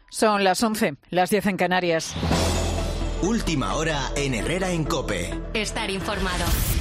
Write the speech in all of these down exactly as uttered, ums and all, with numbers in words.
Son las once, las diez en Canarias. Última hora en Herrera en COPE. Estar informado.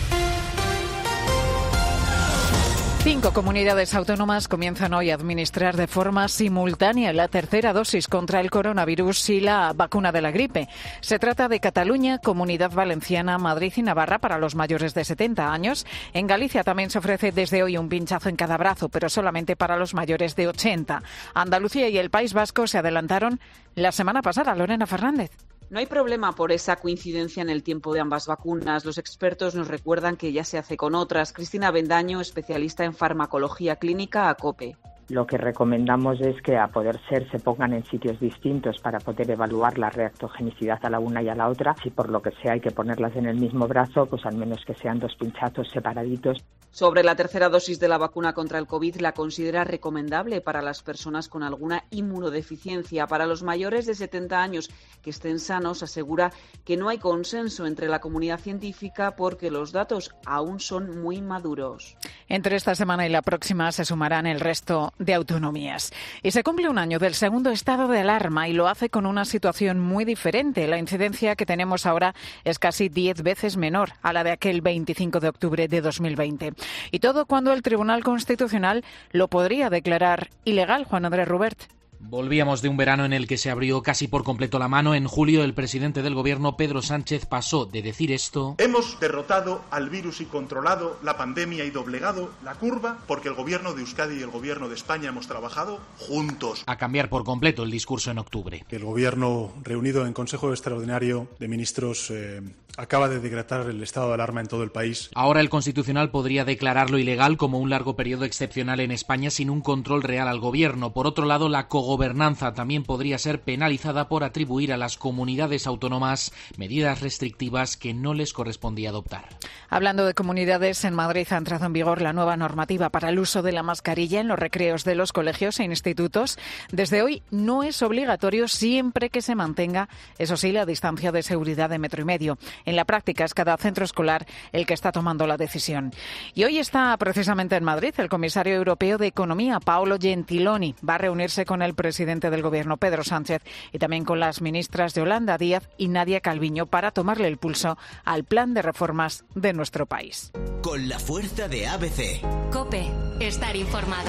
Cinco comunidades autónomas comienzan hoy a administrar de forma simultánea la tercera dosis contra el coronavirus y la vacuna de la gripe. Se trata de Cataluña, Comunidad Valenciana, Madrid y Navarra para los mayores de setenta años. En Galicia también se ofrece desde hoy un pinchazo en cada brazo, pero solamente para los mayores de ochenta. Andalucía y el País Vasco se adelantaron la semana pasada. Lorena Fernández. No hay problema por esa coincidencia en el tiempo de ambas vacunas. Los expertos nos recuerdan que ya se hace con otras. Cristina Bendaño, especialista en farmacología clínica, a COPE. Lo que recomendamos es que, a poder ser, se pongan en sitios distintos para poder evaluar la reactogenicidad a la una y a la otra. Si por lo que sea hay que ponerlas en el mismo brazo, pues al menos que sean dos pinchazos separaditos. Sobre la tercera dosis de la vacuna contra el COVID, la considera recomendable para las personas con alguna inmunodeficiencia. Para los mayores de setenta años que estén sanos, asegura que no hay consenso entre la comunidad científica porque los datos aún son muy maduros. Entre esta semana y la próxima se sumarán el resto de autonomías. Y se cumple un año del segundo estado de alarma y lo hace con una situación muy diferente. La incidencia que tenemos ahora es casi diez veces menor a la de aquel veinticinco de octubre de dos mil veinte. Y todo cuando el Tribunal Constitucional lo podría declarar ilegal. Juan Andrés Rubert. Volvíamos de un verano en el que se abrió casi por completo la mano. En julio, el presidente del Gobierno, Pedro Sánchez, pasó de decir esto: hemos derrotado al virus y controlado la pandemia y doblegado la curva porque el Gobierno de Euskadi y el Gobierno de España hemos trabajado juntos, a cambiar por completo el discurso en octubre. El Gobierno, reunido en Consejo Extraordinario de Ministros, eh, acaba de decretar el estado de alarma en todo el país. Ahora el Constitucional podría declararlo ilegal como un largo periodo excepcional en España sin un control real al Gobierno. Por otro lado, la cogobernanza también podría ser penalizada por atribuir a las comunidades autónomas medidas restrictivas que no les correspondía adoptar. Hablando de comunidades, en Madrid ha entrado en vigor la nueva normativa para el uso de la mascarilla en los recreos de los colegios e institutos. Desde hoy no es obligatorio siempre que se mantenga, eso sí, la distancia de seguridad de metro y medio. En la práctica es cada centro escolar el que está tomando la decisión. Y hoy está precisamente en Madrid el comisario europeo de Economía, Paolo Gentiloni. Va a reunirse con el presidente del Gobierno, Pedro Sánchez, y también con las ministras Yolanda Díaz y Nadia Calviño para tomarle el pulso al plan de reformas de nuestro país. Con la fuerza de A B C. COPE. Estar informado.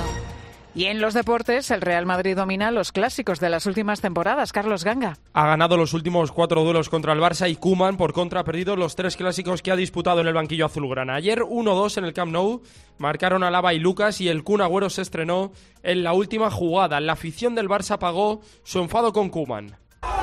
Y en los deportes, el Real Madrid domina los clásicos de las últimas temporadas. Carlos Ganga. Ha ganado los últimos cuatro duelos contra el Barça y Koeman, por contra, ha perdido los tres clásicos que ha disputado en el banquillo azulgrana. Ayer uno dos en el Camp Nou, marcaron Alaba y Lucas y el Kun Agüero se estrenó en la última jugada. La afición del Barça pagó su enfado con Koeman.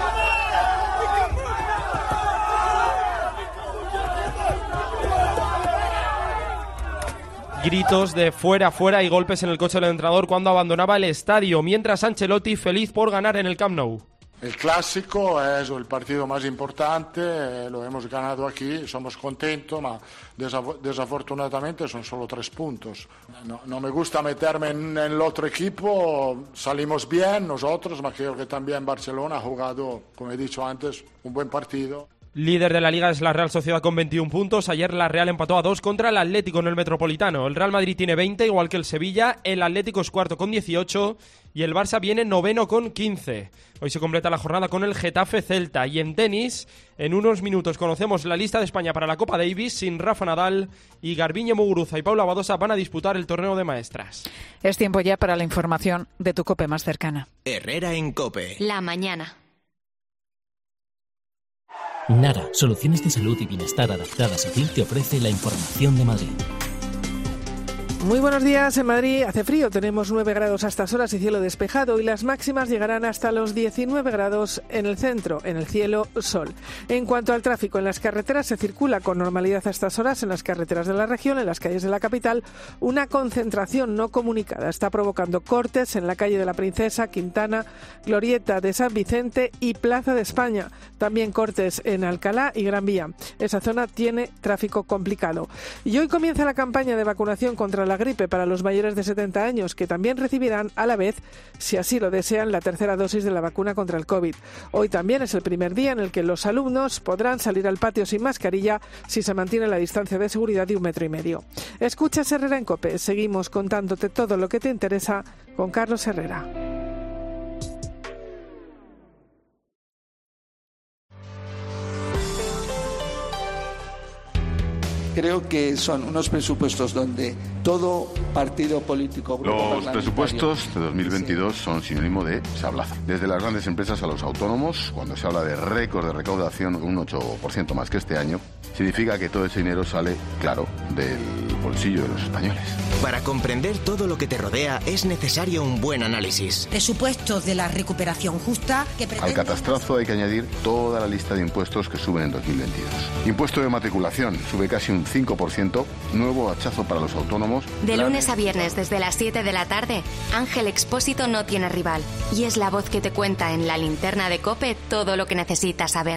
Gritos de fuera, fuera y golpes en el coche del entrenador cuando abandonaba el estadio, mientras Ancelotti feliz por ganar en el Camp Nou. El clásico es el partido más importante, lo hemos ganado aquí, somos contentos, pero desafortunadamente son solo tres puntos. No, no me gusta meterme en, en el otro equipo, salimos bien nosotros, pero creo que también Barcelona ha jugado, como he dicho antes, un buen partido. Líder de la Liga es la Real Sociedad con veintiún puntos. Ayer la Real empató a dos contra el Atlético en el Metropolitano. El Real Madrid tiene veinte, igual que el Sevilla. El Atlético es cuarto con dieciocho y el Barça viene noveno con quince. Hoy se completa la jornada con el Getafe Celta. Y en tenis, en unos minutos conocemos la lista de España para la Copa Davis. Sin Rafa Nadal y Garbiñe Muguruza y Paula Badosa van a disputar el torneo de maestras. Es tiempo ya para la información de tu COPE más cercana. Herrera en COPE. La mañana. Nara, soluciones de salud y bienestar adaptadas a ti, te ofrece la información de Madrid. Muy buenos días. En Madrid hace frío, tenemos nueve grados a estas horas y cielo despejado, y las máximas llegarán hasta los diecinueve grados en el centro, en el cielo sol. En cuanto al tráfico, en las carreteras se circula con normalidad a estas horas en las carreteras de la región, en las calles de la capital. Una concentración no comunicada está provocando cortes en la calle de la Princesa, Quintana, Glorieta de San Vicente y Plaza de España. También cortes en Alcalá y Gran Vía. Esa zona tiene tráfico complicado. Y hoy comienza la campaña de vacunación contra la gripe para los mayores de setenta años, que también recibirán a la vez, si así lo desean, la tercera dosis de la vacuna contra el COVID. Hoy también es el primer día en el que los alumnos podrán salir al patio sin mascarilla si se mantiene la distancia de seguridad de un metro y medio. Escuchas Herrera en COPE. Seguimos contándote todo lo que te interesa con Carlos Herrera. Creo que son unos presupuestos donde todo partido político... Los presupuestos de dos mil veintidós son sinónimo de sablazo. Desde las grandes empresas a los autónomos, cuando se habla de récord de recaudación, un ocho por ciento más que este año, significa que todo ese dinero sale, claro, del bolsillo de los españoles. Para comprender todo lo que te rodea es necesario un buen análisis. Presupuestos de la recuperación justa que pretende... Al catastrazo hay que añadir toda la lista de impuestos que suben en dos mil veintidós. Impuesto de matriculación sube casi un cinco por ciento, nuevo hachazo para los autónomos. De lunes a viernes desde las siete de la tarde, Ángel Expósito no tiene rival y es la voz que te cuenta en la linterna de COPE todo lo que necesitas saber.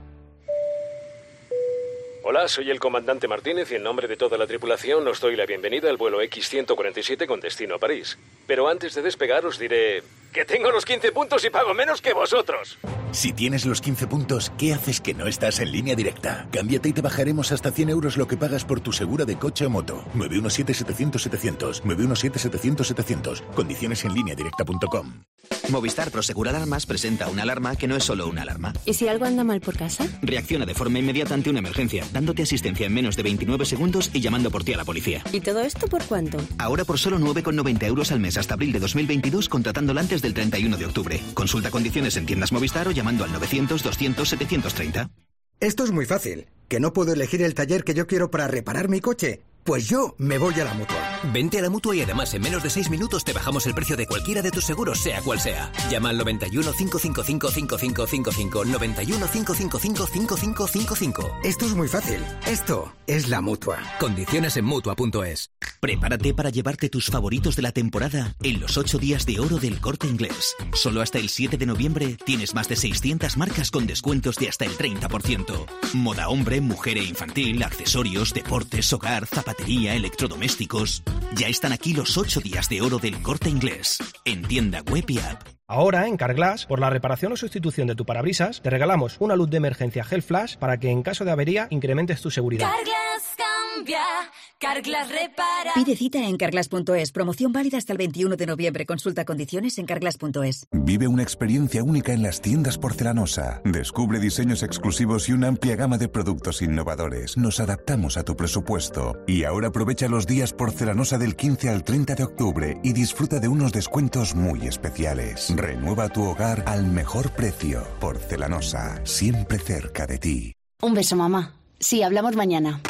Hola, soy el comandante Martínez y en nombre de toda la tripulación os doy la bienvenida al vuelo equis ciento cuarenta y siete con destino a París. Pero antes de despegar os diré que tengo los quince puntos y pago menos que vosotros. Si tienes los quince puntos, ¿qué haces que no estás en Línea Directa? Cámbiate y te bajaremos hasta cien euros lo que pagas por tu segura de coche o moto. nueve uno siete, setecientos, setecientos. nueve uno siete, setecientos, setecientos. Condiciones en línea directa punto com. Movistar Prosegur Alarmas presenta una alarma que no es solo una alarma. ¿Y si algo anda mal por casa? Reacciona de forma inmediata ante una emergencia, dándote asistencia en menos de veintinueve segundos y llamando por ti a la policía. ¿Y todo esto por cuánto? Ahora por solo nueve con noventa euros al mes hasta abril de dos mil veintidós, contratándola antes del treinta y uno de octubre. Consulta condiciones en tiendas Movistar o llamando al novecientos, doscientos, setecientos treinta. Esto es muy fácil. ¿Que no puedo elegir el taller que yo quiero para reparar mi coche? Pues yo me voy a la Mutua. Vente a la Mutua y además en menos de seis minutos te bajamos el precio de cualquiera de tus seguros, sea cual sea. Llama al noventa y uno, cinco cinco cinco, cinco cinco cinco cinco, noventa y uno, cinco cinco cinco, cinco cinco cinco cinco. Esto es muy fácil. Esto es la Mutua. Condiciones en Mutua punto es. Prepárate para llevarte tus favoritos de la temporada en los ocho días de oro del Corte Inglés. Solo hasta el siete de noviembre tienes más de seiscientas marcas con descuentos de hasta el treinta por ciento. Moda hombre, mujer e infantil, accesorios, deportes, hogar, zapatería, electrodomésticos. Ya están aquí los ocho días de oro del Corte Inglés. En tienda web y app. Ahora, en Carglass, por la reparación o sustitución de tu parabrisas, te regalamos una luz de emergencia Gel Flash para que en caso de avería incrementes tu seguridad. Carglass cambia, Carglass repara. Pide cita en carglass punto es. Promoción válida hasta el veintiuno de noviembre. Consulta condiciones en carglass punto es. Vive una experiencia única en las tiendas Porcelanosa. Descubre diseños exclusivos y una amplia gama de productos innovadores. Nos adaptamos a tu presupuesto. Y ahora aprovecha los días Porcelanosa del quince al treinta de octubre y disfruta de unos descuentos muy especiales. Renueva tu hogar al mejor precio. Porcelanosa, siempre cerca de ti. Un beso, mamá. Sí, hablamos mañana.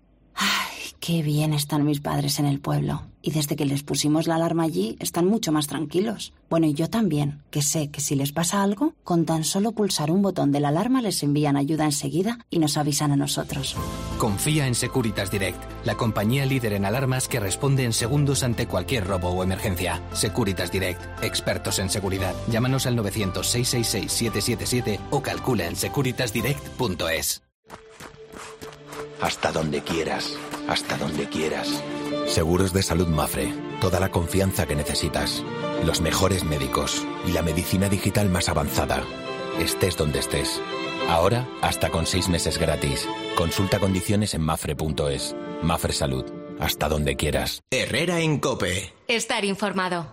Ay, qué bien están mis padres en el pueblo. Y desde que les pusimos la alarma allí, están mucho más tranquilos. Bueno, y yo también, que sé que si les pasa algo, con tan solo pulsar un botón de la alarma les envían ayuda enseguida y nos avisan a nosotros. Confía en Securitas Direct, la compañía líder en alarmas que responde en segundos ante cualquier robo o emergencia. Securitas Direct, expertos en seguridad. Llámanos al novecientos, seiscientos sesenta y seis, siete siete siete o calcula en securitas direct punto es. Hasta donde quieras, hasta donde quieras. Seguros de Salud Mafre. Toda la confianza que necesitas. Los mejores médicos y la medicina digital más avanzada. Estés donde estés. Ahora, hasta con seis meses gratis. Consulta condiciones en mafre punto es. Mafre Salud. Hasta donde quieras. Herrera en COPE. Estar informado.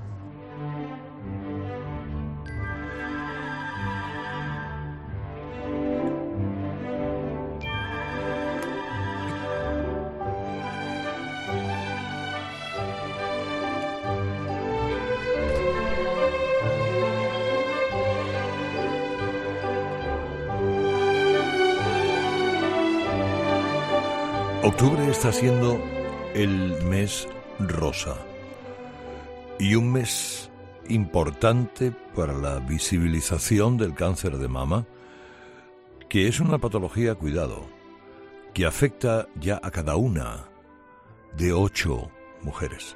Octubre está siendo el mes rosa y un mes importante para la visibilización del cáncer de mama, que es una patología, cuidado, que afecta ya a cada una de ocho mujeres.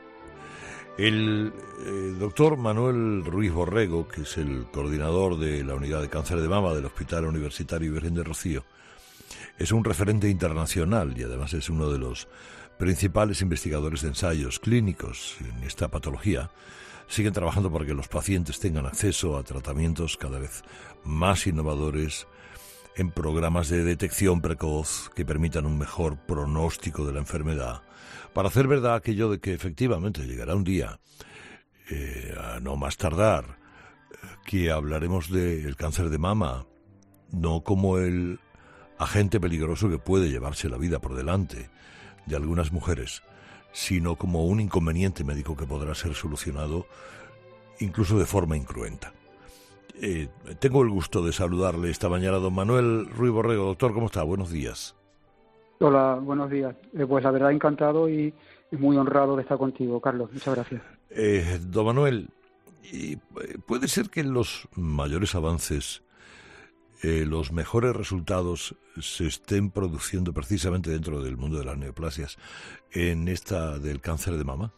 El eh, doctor Manuel Ruiz Borrego, que es el coordinador de la unidad de cáncer de mama del Hospital Universitario Virgen de Rocío, es un referente internacional y además es uno de los principales investigadores de ensayos clínicos en esta patología. Siguen trabajando para que los pacientes tengan acceso a tratamientos cada vez más innovadores en programas de detección precoz que permitan un mejor pronóstico de la enfermedad, para hacer verdad aquello de que efectivamente llegará un día, eh, a no más tardar, que hablaremos del cáncer de mama, no como el agente peligroso que puede llevarse la vida por delante de algunas mujeres, sino como un inconveniente médico que podrá ser solucionado incluso de forma incruenta. Eh, tengo el gusto de saludarle esta mañana a don Manuel Ruiz Borrego. Doctor, ¿cómo está? Buenos días. Hola, buenos días. Eh, pues la verdad encantado y, y muy honrado de estar contigo, Carlos. Muchas gracias. Eh, don Manuel, ¿puede ser que los mayores avances, eh, los mejores resultados se estén produciendo precisamente dentro del mundo de las neoplasias en esta del cáncer de mama?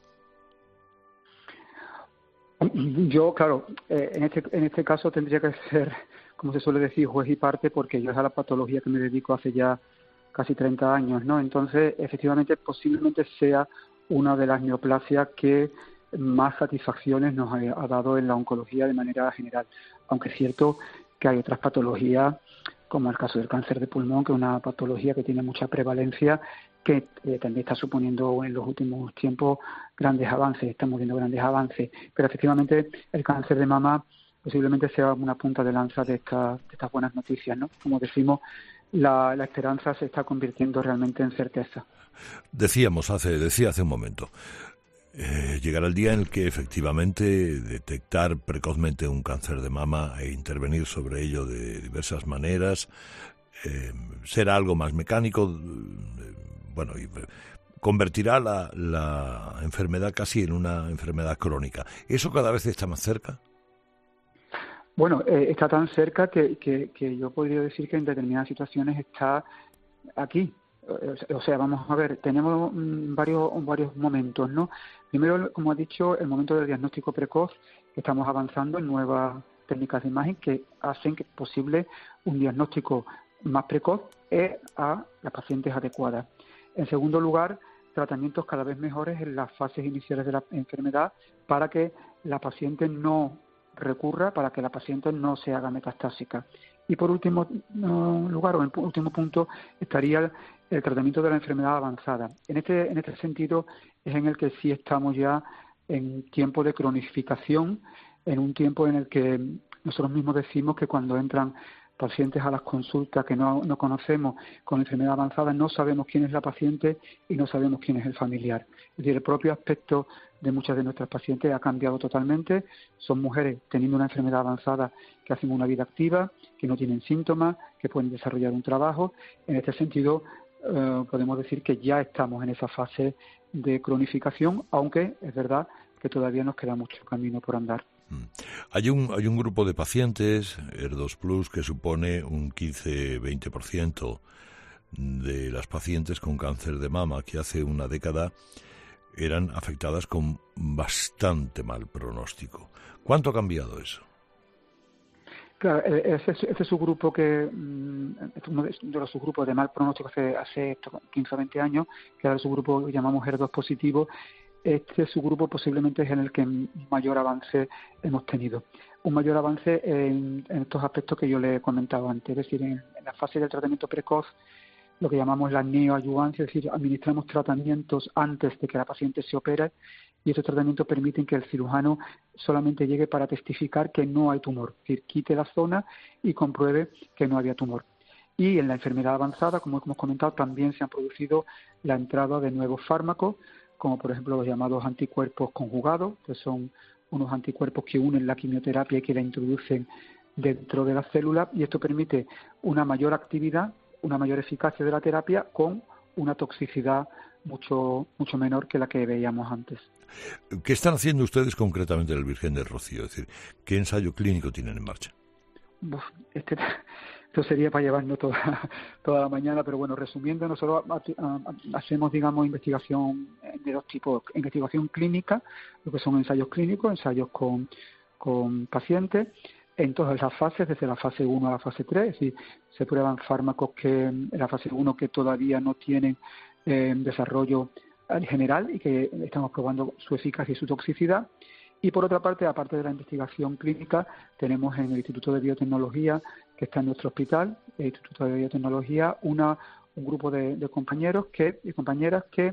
Yo, claro, eh, en este en este caso tendría que ser, como se suele decir, juez y parte, porque yo es a la patología que me dedico hace ya casi treinta años, ¿no? Entonces, efectivamente, posiblemente sea una de las neoplasias que más satisfacciones nos ha, ha dado en la oncología de manera general, aunque es cierto que hay otras patologías, como el caso del cáncer de pulmón, que es una patología que tiene mucha prevalencia, que eh, también está suponiendo en los últimos tiempos grandes avances, estamos viendo grandes avances, pero efectivamente el cáncer de mama posiblemente sea una punta de lanza de, esta, de estas buenas noticias, ¿no? Como decimos, la, la esperanza se está convirtiendo realmente en certeza. Decíamos hace, decía hace un momento, eh, llegará el día en el que efectivamente detectar precozmente un cáncer de mama e intervenir sobre ello de diversas maneras eh, será algo más mecánico, eh, bueno, y convertirá la, la enfermedad casi en una enfermedad crónica. ¿Eso cada vez está más cerca? Bueno, eh, está tan cerca que, que, que yo podría decir que en determinadas situaciones está aquí. O sea, vamos a ver, tenemos varios varios momentos, ¿no? Primero, como ha dicho, el momento del diagnóstico precoz, que estamos avanzando en nuevas técnicas de imagen que hacen que es posible un diagnóstico más precoz a las pacientes adecuadas. En segundo lugar, tratamientos cada vez mejores en las fases iniciales de la enfermedad para que la paciente no recurra, para que la paciente no se haga metastásica. Y por último no, lugar, o en último punto, estaría el, el tratamiento de la enfermedad avanzada. En este, en este sentido es en el que sí estamos ya en tiempo de cronificación, en un tiempo en el que nosotros mismos decimos que cuando entran pacientes a las consultas que no, no conocemos con enfermedad avanzada, no sabemos quién es la paciente y no sabemos quién es el familiar. Es decir, el propio aspecto de muchas de nuestras pacientes ha cambiado totalmente. Son mujeres teniendo una enfermedad avanzada que hacen una vida activa, que no tienen síntomas, que pueden desarrollar un trabajo. En este sentido, eh, podemos decir que ya estamos en esa fase de cronificación, aunque es verdad que todavía nos queda mucho camino por andar. Hay un hay un grupo de pacientes, E R dos plus, que supone un quince a veinte por ciento de las pacientes con cáncer de mama, que hace una década eran afectadas con bastante mal pronóstico. ¿Cuánto ha cambiado eso? Claro, ese, ese subgrupo que es uno de los subgrupos de mal pronóstico hace, hace quince a veinte años, que era el subgrupo que llamamos E R dos positivo. Este subgrupo posiblemente es en el que mayor avance hemos tenido. Un mayor avance en, en estos aspectos que yo le he comentado antes, es decir, en, en la fase del tratamiento precoz, lo que llamamos la neoadyuvancia, es decir, administramos tratamientos antes de que la paciente se opere y estos tratamientos permiten que el cirujano solamente llegue para testificar que no hay tumor, es decir, quite la zona y compruebe que no había tumor. Y en la enfermedad avanzada, como hemos comentado, también se han producido la entrada de nuevos fármacos, como por ejemplo los llamados anticuerpos conjugados, que son unos anticuerpos que unen la quimioterapia y que la introducen dentro de la célula, y esto permite una mayor actividad, una mayor eficacia de la terapia con una toxicidad mucho mucho menor que la que veíamos antes. ¿Qué están haciendo ustedes concretamente en el Virgen del Rocío? Es decir, ¿qué ensayo clínico tienen en marcha? Uf, este... Esto sería para llevarnos toda, toda la mañana, pero bueno, resumiendo, nosotros hacemos, digamos, investigación de dos tipos. Investigación clínica, lo que son ensayos clínicos, ensayos con, con pacientes, en todas las fases, desde la fase uno a la fase tres, es decir, se prueban fármacos que en la fase uno que todavía no tienen eh, desarrollo general y que estamos probando su eficacia y su toxicidad. Y por otra parte, aparte de la investigación clínica, tenemos en el Instituto de Biotecnología, que está en nuestro hospital, el Instituto de Biotecnología, una, un grupo de, de compañeros que, y compañeras que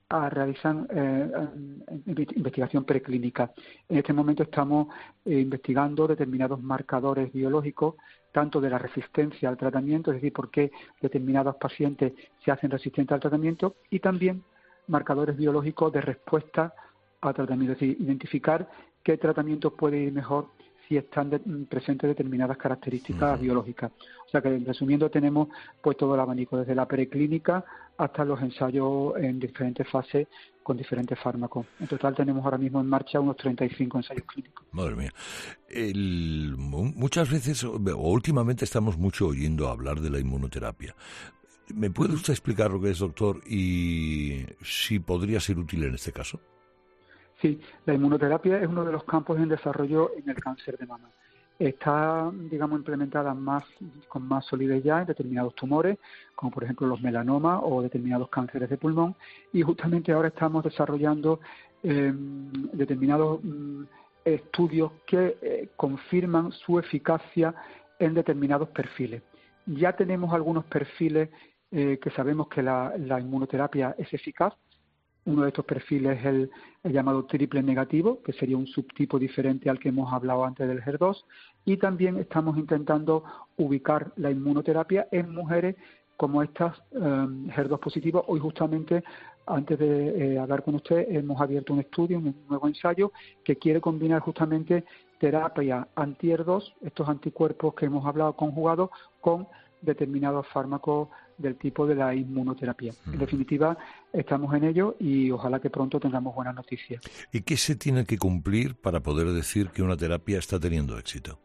a realizar eh, investigación preclínica. En este momento estamos eh, investigando determinados marcadores biológicos, tanto de la resistencia al tratamiento, es decir, por qué determinados pacientes se hacen resistentes al tratamiento, y también marcadores biológicos de respuesta al tratamiento, es decir, identificar qué tratamiento puede ir mejor si están de, presentes determinadas características uh-huh. biológicas. O sea que, resumiendo, tenemos pues todo el abanico, desde la preclínica hasta los ensayos en diferentes fases con diferentes fármacos. En total tenemos ahora mismo en marcha unos treinta y cinco ensayos clínicos. Madre mía. El, muchas veces, o últimamente, estamos mucho oyendo hablar de la inmunoterapia. ¿Me puede usted explicar lo que es, doctor, y si podría ser útil en este caso? Sí, la inmunoterapia es uno de los campos en desarrollo en el cáncer de mama. Está, digamos, implementada más con más solidez ya en determinados tumores, como por ejemplo los melanomas o determinados cánceres de pulmón, y justamente ahora estamos desarrollando eh, determinados mm, estudios que eh, confirman su eficacia en determinados perfiles. Ya tenemos algunos perfiles eh, que sabemos que la, la inmunoterapia es eficaz. Uno de estos perfiles es el, el llamado triple negativo, que sería un subtipo diferente al que hemos hablado antes del H E R dos, y también estamos intentando ubicar la inmunoterapia en mujeres como estas um, H E R dos positivas. Hoy justamente, antes de eh, hablar con usted, hemos abierto un estudio, un nuevo ensayo, que quiere combinar justamente terapia anti-H E R dos, estos anticuerpos que hemos hablado conjugados, con determinados fármacos del tipo de la inmunoterapia. Mm. En definitiva, estamos en ello y ojalá que pronto tengamos buenas noticias. ¿Y qué se tiene que cumplir para poder decir que una terapia está teniendo éxito?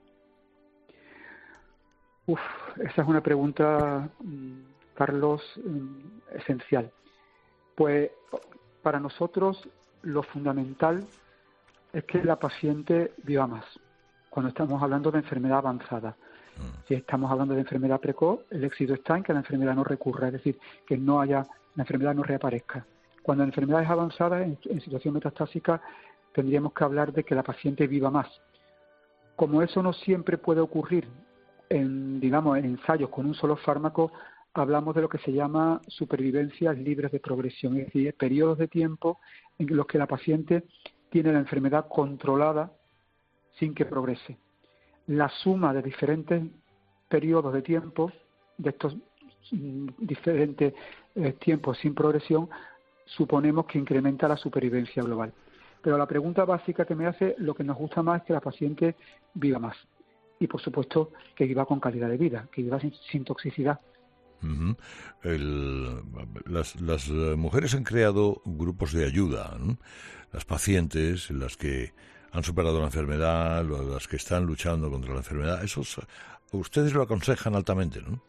Uf, esa es una pregunta, Carlos, esencial. Pues para nosotros lo fundamental es que la paciente viva más, cuando estamos hablando de enfermedad avanzada. Si estamos hablando de enfermedad precoz, el éxito está en que la enfermedad no recurra, es decir, que no haya, la enfermedad no reaparezca. Cuando la enfermedad es avanzada, en, en situación metastásica, tendríamos que hablar de que la paciente viva más. Como eso no siempre puede ocurrir en, digamos, en ensayos con un solo fármaco, hablamos de lo que se llama supervivencias libres de progresión, es decir, periodos de tiempo en los que la paciente tiene la enfermedad controlada sin que progrese. La suma de diferentes periodos de tiempo, de estos diferentes eh, tiempos sin progresión, suponemos que incrementa la supervivencia global. Pero la pregunta básica que me hace, lo que nos gusta más es que la paciente viva más. Y, por supuesto, que viva con calidad de vida, que viva sin, sin toxicidad. Uh-huh. El, las, las mujeres han creado grupos de ayuda, ¿no? Las pacientes, las que han superado la enfermedad, las que están luchando contra la enfermedad, esos ustedes lo aconsejan altamente, ¿no?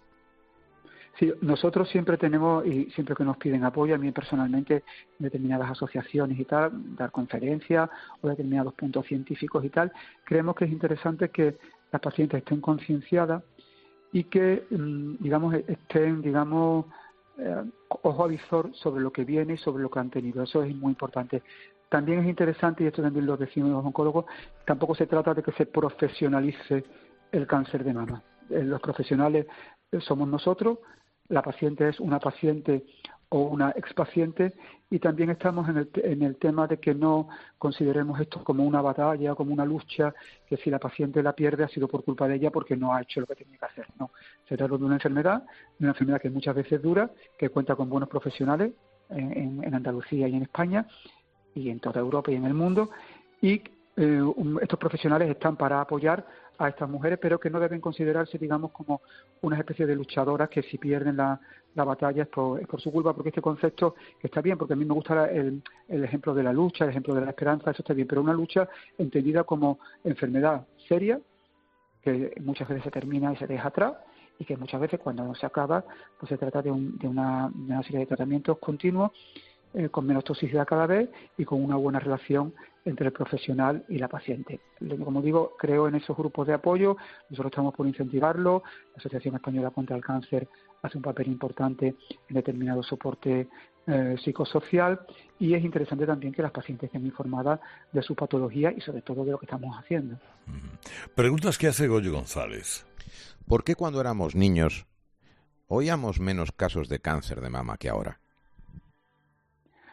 Sí, nosotros siempre tenemos, y siempre que nos piden apoyo, a mí personalmente, determinadas asociaciones y tal, dar conferencias o determinados puntos científicos y tal, creemos que es interesante que las pacientes estén concienciadas y que, digamos, estén, digamos, eh, ojo a visor sobre lo que viene y sobre lo que han tenido. Eso es muy importante. También es interesante, y esto también lo decimos los oncólogos, tampoco se trata de que se profesionalice el cáncer de mama. Los profesionales somos nosotros, la paciente es una paciente o una expaciente, y también estamos en el, en el tema de que no consideremos esto como una batalla, como una lucha, que si la paciente la pierde ha sido por culpa de ella porque no ha hecho lo que tenía que hacer. No, se trata de una enfermedad, de una enfermedad que muchas veces dura, que cuenta con buenos profesionales en, en, en Andalucía y en España, y en toda Europa y en el mundo, y eh, un, estos profesionales están para apoyar a estas mujeres, pero que no deben considerarse, digamos, como una especie de luchadoras que si pierden la, la batalla es por, es por su culpa, porque este concepto que está bien, porque a mí me gusta el, el ejemplo de la lucha, el ejemplo de la esperanza, eso está bien, pero una lucha entendida como enfermedad seria, que muchas veces se termina y se deja atrás, y que muchas veces cuando no se acaba, pues se trata de, un, de, una, de una serie de tratamientos continuos, Eh, con menos toxicidad cada vez y con una buena relación entre el profesional y la paciente. Como digo, creo en esos grupos de apoyo, nosotros estamos por incentivarlo, la Asociación Española contra el Cáncer hace un papel importante en determinado soporte eh, psicosocial, y es interesante también que las pacientes estén informadas de su patología y sobre todo de lo que estamos haciendo. Preguntas que hace Goyo González. ¿Por qué cuando éramos niños oíamos menos casos de cáncer de mama que ahora?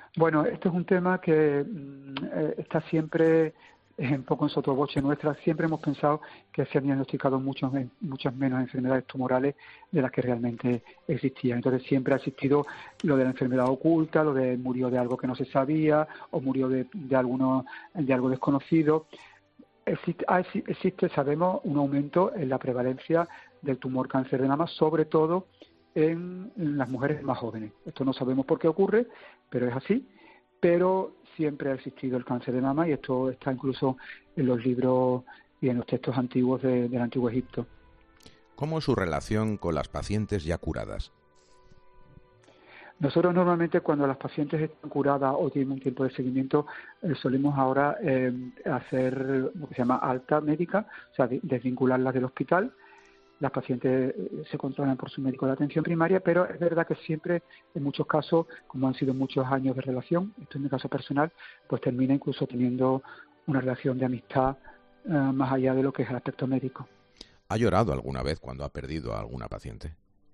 Bueno, este es un tema que eh, está siempre eh, un poco en sotoboche nuestra. Siempre hemos pensado que se han diagnosticado muchos, muchas menos enfermedades tumorales de las que realmente existían. Entonces siempre ha existido lo de la enfermedad oculta, lo de murió de algo que no se sabía o murió de, de, alguno, de algo desconocido. Existe, existe, sabemos, un aumento en la prevalencia del tumor cáncer de mama, sobre todo en las mujeres más jóvenes. Esto no sabemos por qué ocurre, pero es así. Pero siempre ha existido el cáncer de mama y esto está incluso en los libros y en los textos antiguos de, del Antiguo Egipto. ¿Cómo es su relación con las pacientes ya curadas? Nosotros normalmente cuando las pacientes están curadas o tienen un tiempo de seguimiento eh, solemos ahora eh, hacer lo que se llama alta médica, o sea, de, desvincularlas del hospital. Las pacientes se controlan por su médico de atención primaria, pero es verdad que siempre, en muchos casos, como han sido muchos años de relación, esto en mi caso personal, pues termina incluso teniendo una relación de amistad eh, más allá de lo que es el aspecto médico. ¿Ha llorado alguna vez cuando ha perdido a alguna paciente?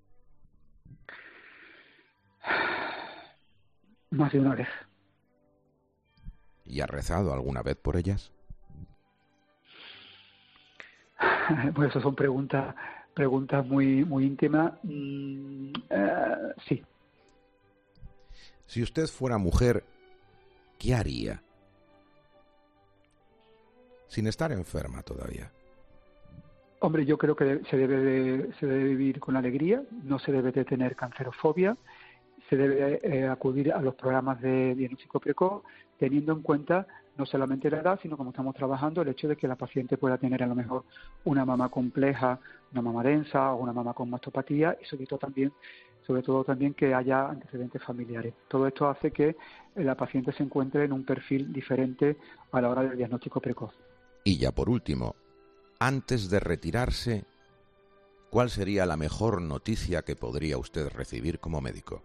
Más de una vez. ¿Y ha rezado alguna vez por ellas? Pues eso son preguntas preguntas muy muy íntimas. Mm, uh, sí. Si usted fuera mujer, ¿qué haría? Sin estar enferma todavía. Hombre, yo creo que se debe de, se debe vivir con alegría, no se debe de tener cancerofobia, se debe eh, acudir a los programas de diagnóstico precoz, teniendo en cuenta no solamente la edad, sino como estamos trabajando, el hecho de que la paciente pueda tener a lo mejor una mama compleja, una mama densa o una mama con mastopatía y sobre todo también, sobre todo también que haya antecedentes familiares. Todo esto hace que la paciente se encuentre en un perfil diferente a la hora del diagnóstico precoz. Y ya por último, antes de retirarse, ¿cuál sería la mejor noticia que podría usted recibir como médico?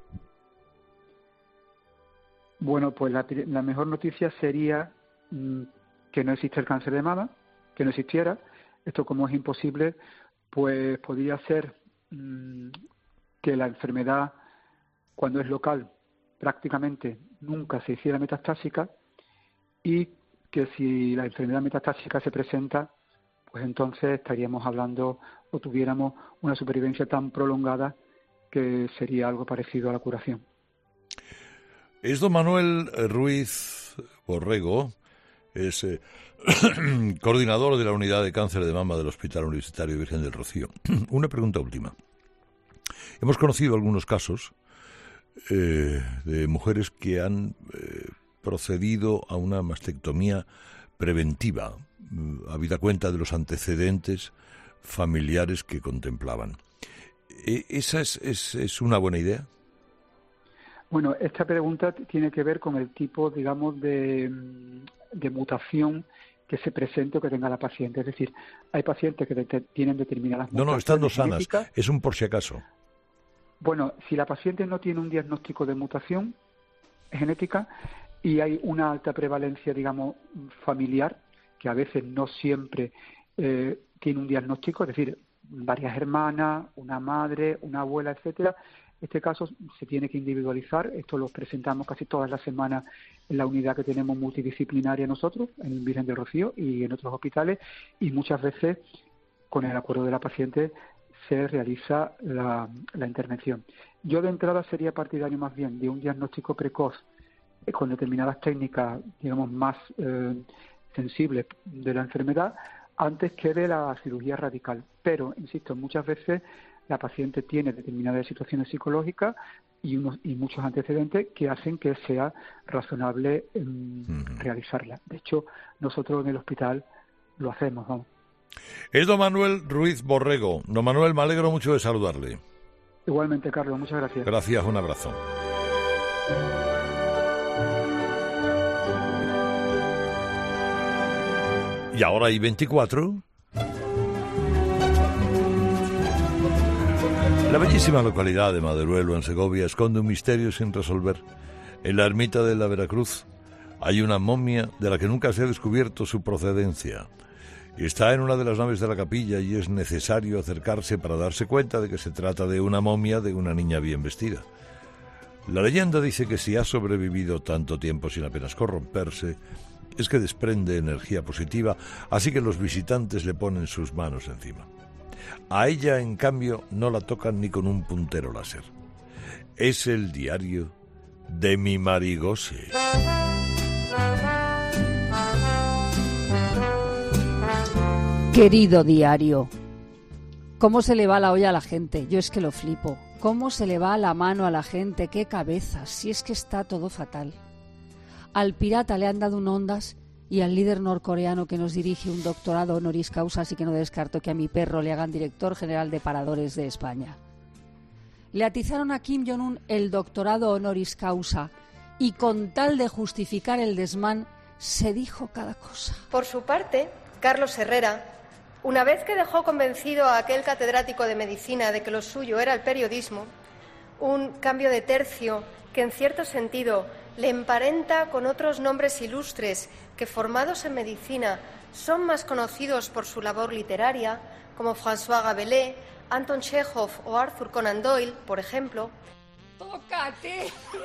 Bueno, pues la, la mejor noticia sería mmm, que no existe el cáncer de mama, que no existiera. Esto, como es imposible, pues podría ser mmm, que la enfermedad, cuando es local, prácticamente nunca se hiciera metastásica y que si la enfermedad metastásica se presenta, pues entonces estaríamos hablando o tuviéramos una supervivencia tan prolongada que sería algo parecido a la curación. Es don Manuel Ruiz Borrego, es eh, coordinador de la unidad de cáncer de mama del Hospital Universitario Virgen del Rocío. Una pregunta última. Hemos conocido algunos casos eh, de mujeres que han eh, procedido a una mastectomía preventiva, habida cuenta de los antecedentes familiares que contemplaban. ¿Esa es, es, es una buena idea? Bueno, esta pregunta tiene que ver con el tipo, digamos, de, de mutación que se presente o que tenga la paciente. Es decir, hay pacientes que te, tienen determinadas mutaciones. No, no, estando sanas. Genéticas. Es un por si acaso. Bueno, si la paciente no tiene un diagnóstico de mutación genética y hay una alta prevalencia, digamos, familiar, que a veces no siempre eh, tiene un diagnóstico, es decir, varias hermanas, una madre, una abuela, etcétera. Este caso se tiene que individualizar. Esto lo presentamos casi todas las semanas en la unidad que tenemos multidisciplinaria nosotros, en Virgen del Rocío y en otros hospitales, y muchas veces, con el acuerdo de la paciente, se realiza la, la intervención. Yo de entrada sería partidario más bien de un diagnóstico precoz eh, con determinadas técnicas, digamos, más eh, sensibles de la enfermedad, antes que de la cirugía radical. Pero, insisto, muchas veces la paciente tiene determinadas situaciones psicológicas y, unos, y muchos antecedentes que hacen que sea razonable eh, uh-huh. realizarla. De hecho, nosotros en el hospital lo hacemos, vamos. Es don Manuel Ruiz Borrego. Don Manuel, me alegro mucho de saludarle. Igualmente, Carlos, muchas gracias. Gracias, un abrazo. Y ahora hay veinticuatro. La bellísima localidad de Maderuelo, en Segovia, esconde un misterio sin resolver. En la ermita de la Veracruz hay una momia de la que nunca se ha descubierto su procedencia. Está en una de las naves de la capilla y es necesario acercarse para darse cuenta de que se trata de una momia de una niña bien vestida. La leyenda dice que si ha sobrevivido tanto tiempo sin apenas corromperse, es que desprende energía positiva, así que los visitantes le ponen sus manos encima. A ella, en cambio, no la tocan ni con un puntero láser. Es el diario de mi Marigose. Querido diario, ¿cómo se le va la olla a la gente? Yo es que lo flipo. ¿Cómo se le va la mano a la gente? ¡Qué cabeza! Si es que está todo fatal. Al pirata le han dado un ondas y al líder norcoreano que nos dirige un doctorado honoris causa, así que no descarto que a mi perro le hagan director general de paradores de España. Le atizaron a Kim Jong-un el doctorado honoris causa y con tal de justificar el desmán se dijo cada cosa. Por su parte, Carlos Herrera, una vez que dejó convencido a aquel catedrático de medicina de que lo suyo era el periodismo, un cambio de tercio que en cierto sentido le emparenta con otros nombres ilustres que, formados en medicina, son más conocidos por su labor literaria, como François Rabelais, Anton Chekhov o Arthur Conan Doyle, por ejemplo. ¡Tócate!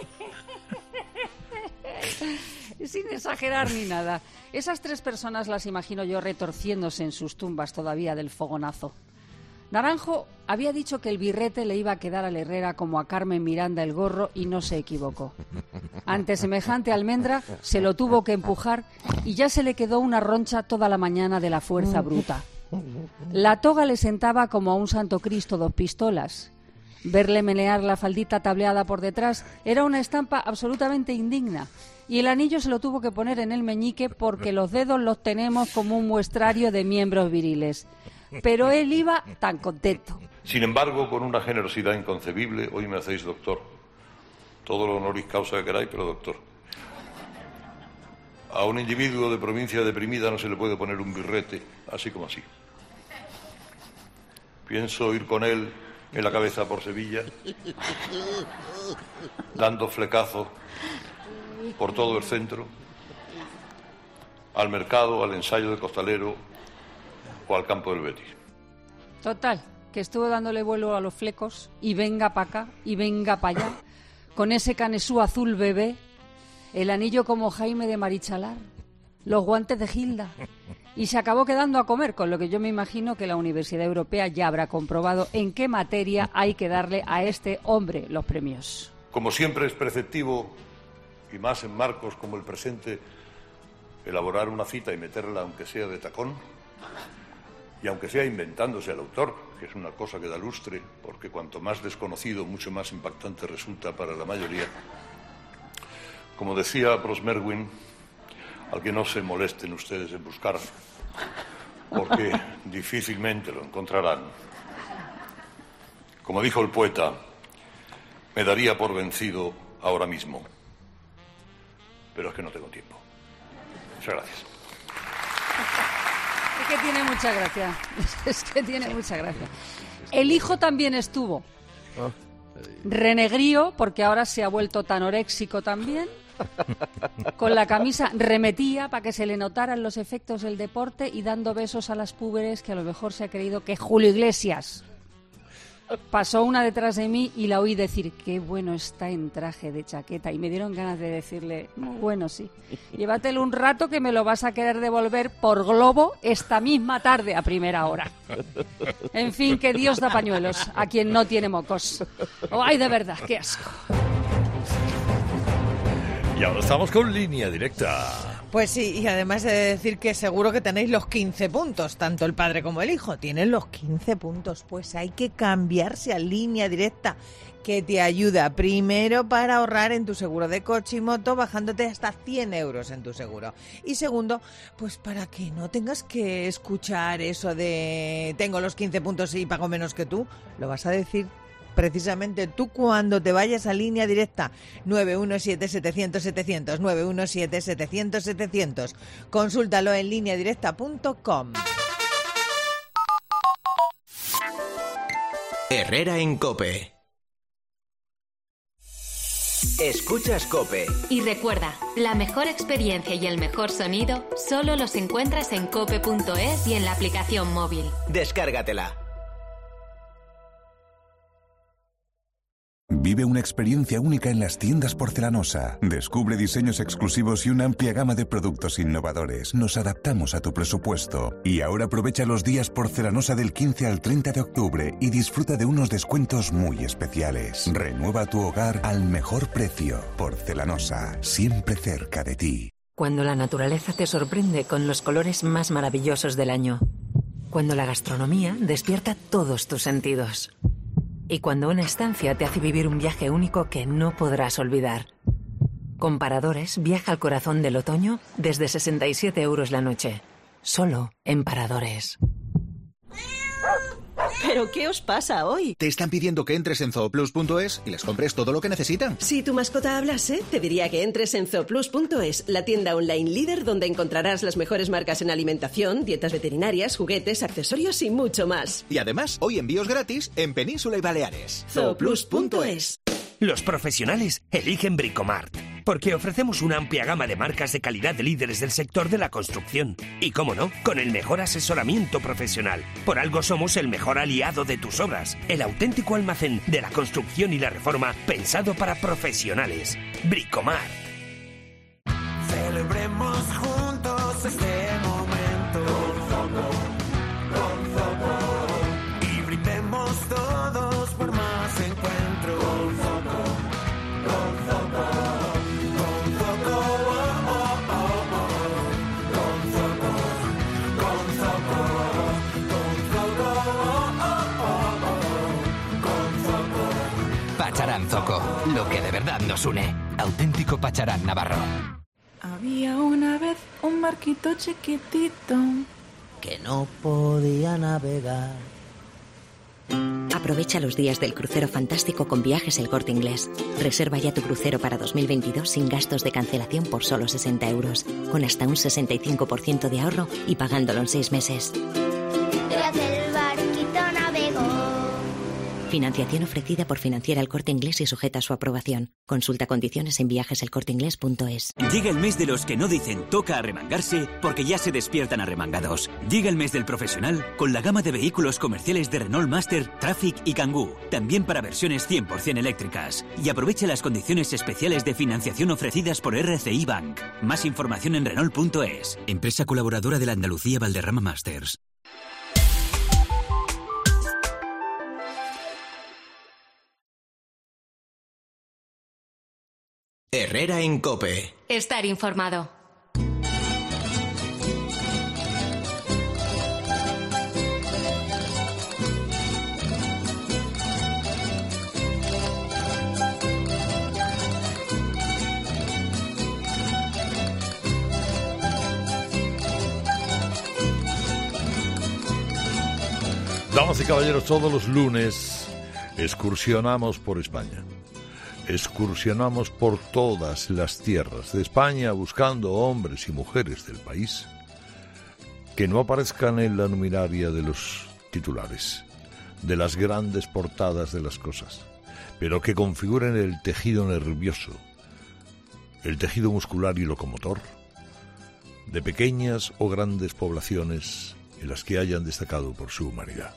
Sin exagerar ni nada. Esas tres personas las imagino yo retorciéndose en sus tumbas todavía del fogonazo. Naranjo había dicho que el birrete le iba a quedar al Herrera como a Carmen Miranda el gorro y no se equivocó. Ante semejante almendra se lo tuvo que empujar y ya se le quedó una roncha toda la mañana de la fuerza bruta. La toga le sentaba como a un santo Cristo dos pistolas. Verle menear la faldita tableada por detrás era una estampa absolutamente indigna. Y el anillo se lo tuvo que poner en el meñique porque los dedos los tenemos como un muestrario de miembros viriles. Pero él iba tan contento. Sin embargo, con una generosidad inconcebible, hoy me hacéis doctor. Todo lo honoris causa que queráis, pero doctor. A un individuo de provincia deprimida no se le puede poner un birrete, así como así. Pienso ir con él en la cabeza por Sevilla, dando flecazo por todo el centro, al mercado, al ensayo del costalero o al campo del Betis. Total, que estuvo dándole vuelo a los flecos y venga para acá y venga para allá, con ese canesú azul bebé, el anillo como Jaime de Marichalar, los guantes de Gilda, y se acabó quedando a comer, con lo que yo me imagino que la Universidad Europea ya habrá comprobado en qué materia hay que darle a este hombre los premios. Como siempre es preceptivo, y más en marcos como el presente, elaborar una cita y meterla aunque sea de tacón, y aunque sea inventándose al autor, que es una cosa que da lustre, porque cuanto más desconocido, mucho más impactante resulta para la mayoría. Como decía Prosmerwin, al que no se molesten ustedes en buscar, porque difícilmente lo encontrarán. Como dijo el poeta, me daría por vencido ahora mismo, pero es que no tengo tiempo. Muchas gracias. Es que tiene mucha gracia. Es que tiene mucha gracia. El hijo también estuvo. Renegrío, porque ahora se ha vuelto tan oréxico también. Con la camisa remetía para que se le notaran los efectos del deporte y dando besos a las púberes que a lo mejor se ha creído que Julio Iglesias. Pasó una detrás de mí y la oí decir, qué bueno está en traje de chaqueta, y me dieron ganas de decirle, muy bueno, sí, llévatelo un rato que me lo vas a querer devolver por globo esta misma tarde a primera hora. En fin, que Dios da pañuelos a quien no tiene mocos. Oh, ay, de verdad, qué asco. Y ahora estamos con Línea Directa. Pues sí, y además he de decir que seguro que tenéis los quince puntos, tanto el padre como el hijo tienen los quince puntos, pues hay que cambiarse a Línea Directa, que te ayuda primero para ahorrar en tu seguro de coche y moto, bajándote hasta cien euros en tu seguro. Y segundo, pues para que no tengas que escuchar eso de tengo los quince puntos y pago menos que tú, lo vas a decir precisamente tú cuando te vayas a Línea Directa. Nueve uno siete, setecientos, setecientos, nueve uno siete, setecientos, setecientos. Consúltalo en línea directa punto com. Herrera en COPE. Escuchas COPE. Y recuerda, la mejor experiencia y el mejor sonido solo los encuentras en cope punto es y en la aplicación móvil. Descárgatela. Vive una experiencia única en las tiendas Porcelanosa. Descubre diseños exclusivos y una amplia gama de productos innovadores. Nos adaptamos a tu presupuesto. Y ahora aprovecha los días Porcelanosa del quince al treinta de octubre y disfruta de unos descuentos muy especiales. Renueva tu hogar al mejor precio. Porcelanosa, siempre cerca de ti. Cuando la naturaleza te sorprende con los colores más maravillosos del año. Cuando la gastronomía despierta todos tus sentidos. Y cuando una estancia te hace vivir un viaje único que no podrás olvidar. Con Paradores viaja al corazón del otoño desde sesenta y siete euros la noche. Solo en Paradores. ¿Pero qué os pasa hoy? Te están pidiendo que entres en zooplus punto es y les compres todo lo que necesitan. Si tu mascota hablase, te diría que entres en zooplus punto es, la tienda online líder donde encontrarás las mejores marcas en alimentación, dietas veterinarias, juguetes, accesorios y mucho más. Y además, hoy envíos gratis en Península y Baleares. zooplus punto es. Los profesionales eligen Bricomart, porque ofrecemos una amplia gama de marcas de calidad de líderes del sector de la construcción. Y cómo no, con el mejor asesoramiento profesional. Por algo somos el mejor aliado de tus obras, el auténtico almacén de la construcción y la reforma pensado para profesionales. Bricomart. Celebremos juntos este momento. Con Zoco, con Zoco. Y brindemos todos por más encuentros. Con Zoco, con Zoco. Con Zoco, oh, oh, oh, oh. Con Zoco, con Zoco. Con Zoco, oh, oh, oh, oh. Con Zoco. Pacharán Zoco, lo que de verdad nos une. Auténtico Pacharán Navarro. Había una vez un barquito chiquitito que no podía navegar. Aprovecha los días del crucero fantástico con Viajes El Corte Inglés. Reserva ya tu crucero para dos mil veintidós sin gastos de cancelación por solo sesenta euros, con hasta un sesenta y cinco por ciento de ahorro y pagándolo en seis meses. Gracias, el barquito navegó. Financiación ofrecida por Financiera El Corte Inglés y sujeta a su aprobación. Consulta condiciones en viajes el corte inglés punto es. Llega el mes de los que no dicen toca arremangarse porque ya se despiertan arremangados. Llega el mes del profesional con la gama de vehículos comerciales de Renault Master, Traffic y Kangoo. También para versiones cien por ciento eléctricas. Y aprovecha las condiciones especiales de financiación ofrecidas por R C I Bank. Más información en Renault punto es. Empresa colaboradora de la Andalucía Valderrama Masters. Herrera en COPE. Estar informado. Damas y caballeros, todos los lunes excursionamos por España. Excursionamos por todas las tierras de España buscando hombres y mujeres del país que no aparezcan en la numeraria de los titulares, de las grandes portadas de las cosas, pero que configuren el tejido nervioso, el tejido muscular y locomotor de pequeñas o grandes poblaciones en las que hayan destacado por su humanidad.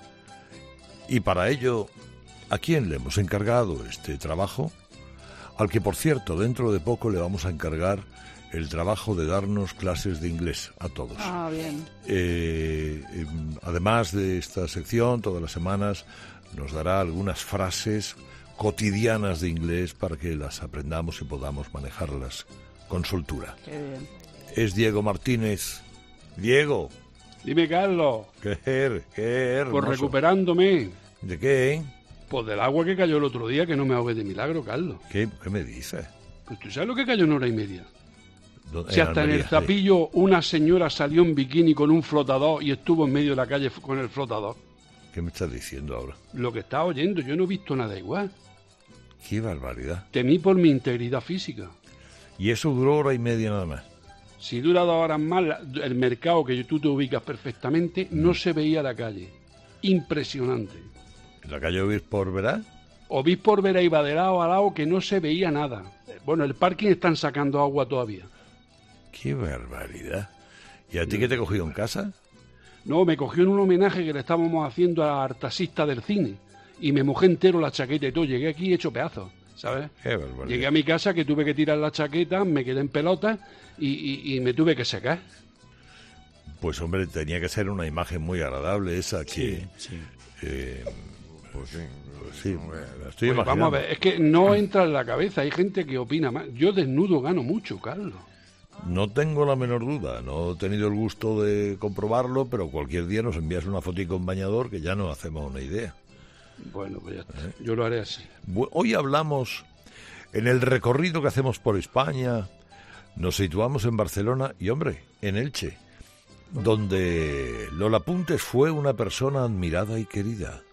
Y para ello, ¿a quién le hemos encargado este trabajo? Al que, por cierto, dentro de poco le vamos a encargar el trabajo de darnos clases de inglés a todos. Ah, bien. Eh, eh, además de esta sección, todas las semanas nos dará algunas frases cotidianas de inglés para que las aprendamos y podamos manejarlas con soltura. Qué bien. Es Diego Martínez. Diego. Dime, Carlos. ¿Qué er, qué hermoso. Pues recuperándome. ¿De qué? Pues del agua que cayó el otro día, que no me ahogué de milagro, Carlos. ¿Qué, qué me dices? Pues tú sabes lo que cayó en hora y media. En si hasta Almería, en el Zapillo sí. Una señora salió en bikini con un flotador y estuvo en medio de la calle con el flotador. ¿Qué me estás diciendo ahora? Lo que estás oyendo, yo no he visto nada igual. ¡Qué barbaridad! Temí por mi integridad física. ¿Y eso duró hora y media nada más? Si dura dos horas más, el mercado que tú te ubicas perfectamente, mm. no se veía la calle. Impresionante. ¿La calle Obispo Orberá? Obispo Orberá iba de lado a lado que no se veía nada. Bueno, el parking están sacando agua todavía. ¡Qué barbaridad! ¿Y a ti qué te cogió en casa? No, me cogió en un homenaje que le estábamos haciendo a la artasista del cine. y me mojé entero la chaqueta y todo. Llegué aquí hecho pedazos, ¿sabes? Qué barbaridad. Llegué a mi casa que tuve que tirar la chaqueta, me quedé en pelotas y, y, y me tuve que secar. Pues hombre, tenía que ser una imagen muy agradable esa que... Sí, sí. Eh, Pues sí, pues sí, la estoy pues imaginando. vamos a ver, es que no entra en la cabeza, hay gente que opina más. Yo desnudo gano mucho, Carlos. No tengo la menor duda, no he tenido el gusto de comprobarlo, pero cualquier día nos envías una fotico en bañador que ya nos hacemos una idea. Bueno, pues ya está, yo lo haré así. Hoy hablamos, en el recorrido que hacemos por España, nos situamos en Barcelona y, hombre, en Elche, donde Lola Puntes fue una persona admirada y querida.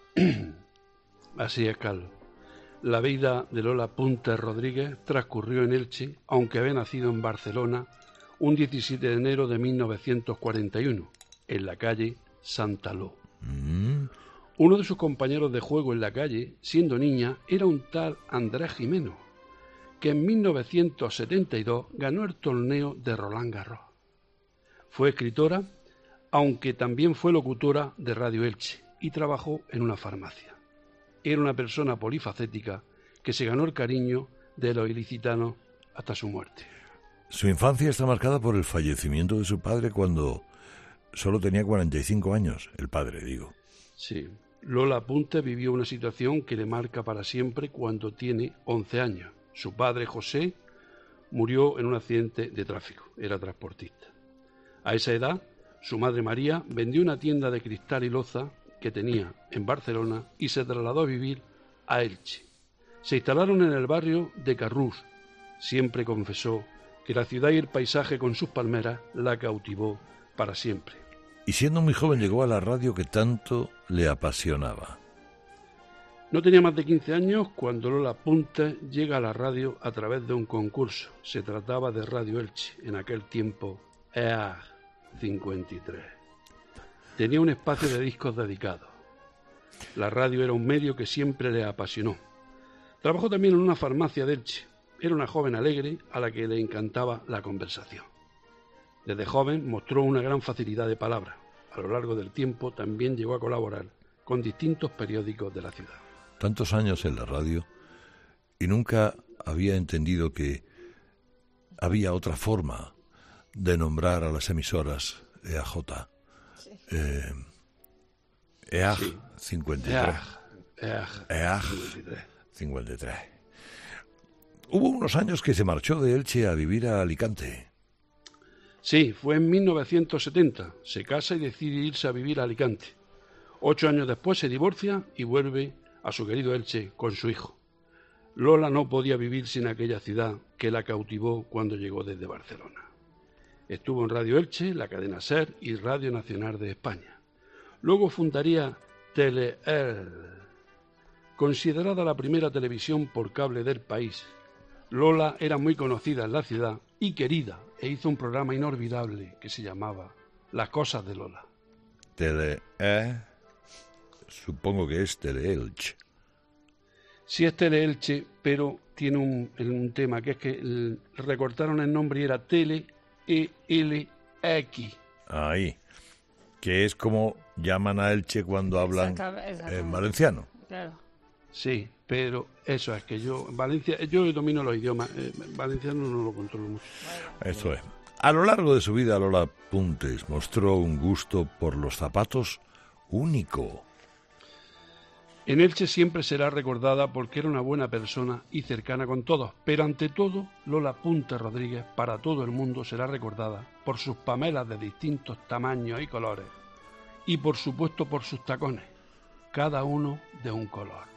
Así es, Carlos. La vida de Lola Puntes Rodríguez transcurrió en Elche, aunque había nacido en Barcelona, un diecisiete de enero de mil novecientos cuarenta y uno, en la calle Santaló. Mm. Uno de sus compañeros de juego en la calle, siendo niña, era un tal Andrés Jimeno, que en mil novecientos setenta y dos ganó el torneo de Roland Garros. Fue escritora, aunque también fue locutora de Radio Elche y trabajó en una farmacia. Era una persona polifacética que se ganó el cariño de los ilicitanos hasta su muerte. Su infancia está marcada por el fallecimiento de su padre cuando solo tenía cuarenta y cinco años, el padre, digo. Sí, Lola Puntes vivió una situación que le marca para siempre cuando tiene once años. Su padre, José, murió en un accidente de tráfico, era transportista. A esa edad, su madre María vendió una tienda de cristal y loza que tenía en Barcelona y se trasladó a vivir a Elche. Se instalaron en el barrio de Carrús. Siempre confesó que la ciudad y el paisaje con sus palmeras la cautivó para siempre. Y siendo muy joven llegó a la radio que tanto le apasionaba. No tenía más de quince años cuando Lola Puntes llega a la radio a través de un concurso. Se trataba de Radio Elche, en aquel tiempo E A cincuenta y tres. Tenía un espacio de discos dedicado. La radio era un medio que siempre le apasionó. Trabajó también en una farmacia de Elche. Era una joven alegre a la que le encantaba la conversación. Desde joven mostró una gran facilidad de palabra. A lo largo del tiempo también llegó a colaborar con distintos periódicos de la ciudad. Tantos años en la radio y nunca había entendido que había otra forma de nombrar a las emisoras E A J. Sí. Eh, E A J cincuenta y tres. E A J E A J cincuenta y tres. Hubo unos años que se marchó de Elche a vivir a Alicante. Sí, fue en mil novecientos setenta. Se casa y decide irse a vivir a Alicante. Ocho años después se divorcia y vuelve a su querido Elche con su hijo. Lola no podía vivir sin aquella ciudad que la cautivó cuando llegó desde Barcelona. Estuvo en Radio Elche, la cadena SER y Radio Nacional de España. Luego fundaría Tele-El, considerada la primera televisión por cable del país. Lola era muy conocida en la ciudad y querida, e hizo un programa inolvidable que se llamaba Las cosas de Lola. Tele, eh, supongo que es Tele-Elche. Sí es Tele-Elche, pero tiene un, un tema, que es que el, recortaron el nombre y era Tele-E L X. Ahí, que es como llaman a Elche cuando hablan en valenciano. Claro. Sí, pero eso es que yo, Valencia, yo domino los idiomas, eh, valenciano no lo controlo mucho. Eso es. A lo largo de su vida, Lola Puntes mostró un gusto por los zapatos único. En Elche siempre será recordada porque era una buena persona y cercana con todos, pero ante todo, Lola Puntes Rodríguez, para todo el mundo, será recordada por sus pamelas de distintos tamaños y colores, y por supuesto por sus tacones, cada uno de un color.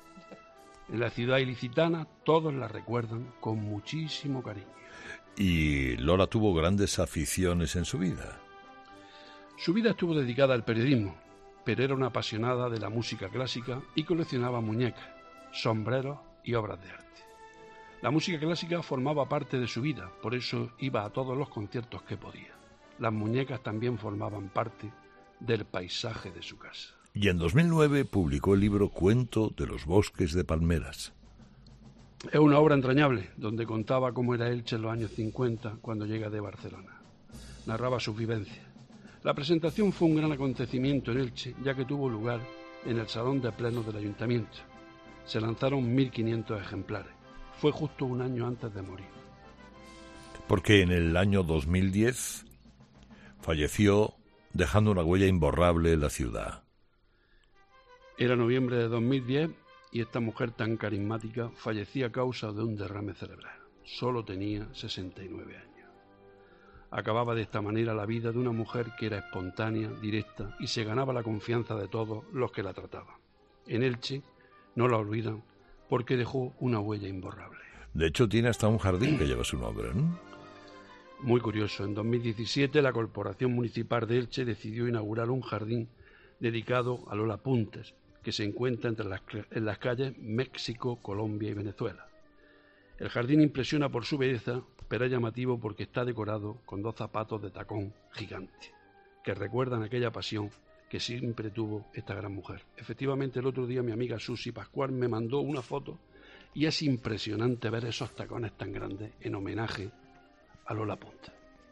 En la ciudad ilicitana todos la recuerdan con muchísimo cariño. Y Lola tuvo grandes aficiones en su vida. Su vida estuvo dedicada al periodismo, pero era una apasionada de la música clásica y coleccionaba muñecas, sombreros y obras de arte. La música clásica formaba parte de su vida, por eso iba a todos los conciertos que podía. Las muñecas también formaban parte del paisaje de su casa. Y en dos mil nueve publicó el libro Cuento de los bosques de palmeras. Es una obra entrañable, donde contaba cómo era Elche en los años cincuenta, cuando llega de Barcelona. Narraba sus vivencias. La presentación fue un gran acontecimiento en Elche, ya que tuvo lugar en el salón de plenos del ayuntamiento. Se lanzaron mil quinientos ejemplares. Fue justo un año antes de morir. Porque en el año dos mil diez falleció dejando una huella imborrable en la ciudad. Era noviembre de dos mil diez y esta mujer tan carismática fallecía a causa de un derrame cerebral. Solo tenía sesenta y nueve años. Acababa de esta manera la vida de una mujer que era espontánea, directa y se ganaba la confianza de todos los que la trataban. En Elche no la olvidan porque dejó una huella imborrable. De hecho, tiene hasta un jardín que lleva su nombre, ¿no? Muy curioso, en dos mil diecisiete la Corporación Municipal de Elche decidió inaugurar un jardín dedicado a Lola Puntes, que se encuentra entre las, en las calles México, Colombia y Venezuela. El jardín impresiona por su belleza, pero es llamativo porque está decorado con dos zapatos de tacón gigantes, que recuerdan aquella pasión que siempre tuvo esta gran mujer. Efectivamente, el otro día mi amiga Susi Pascual me mandó una foto y es impresionante ver esos tacones tan grandes en homenaje a Lola Puntes.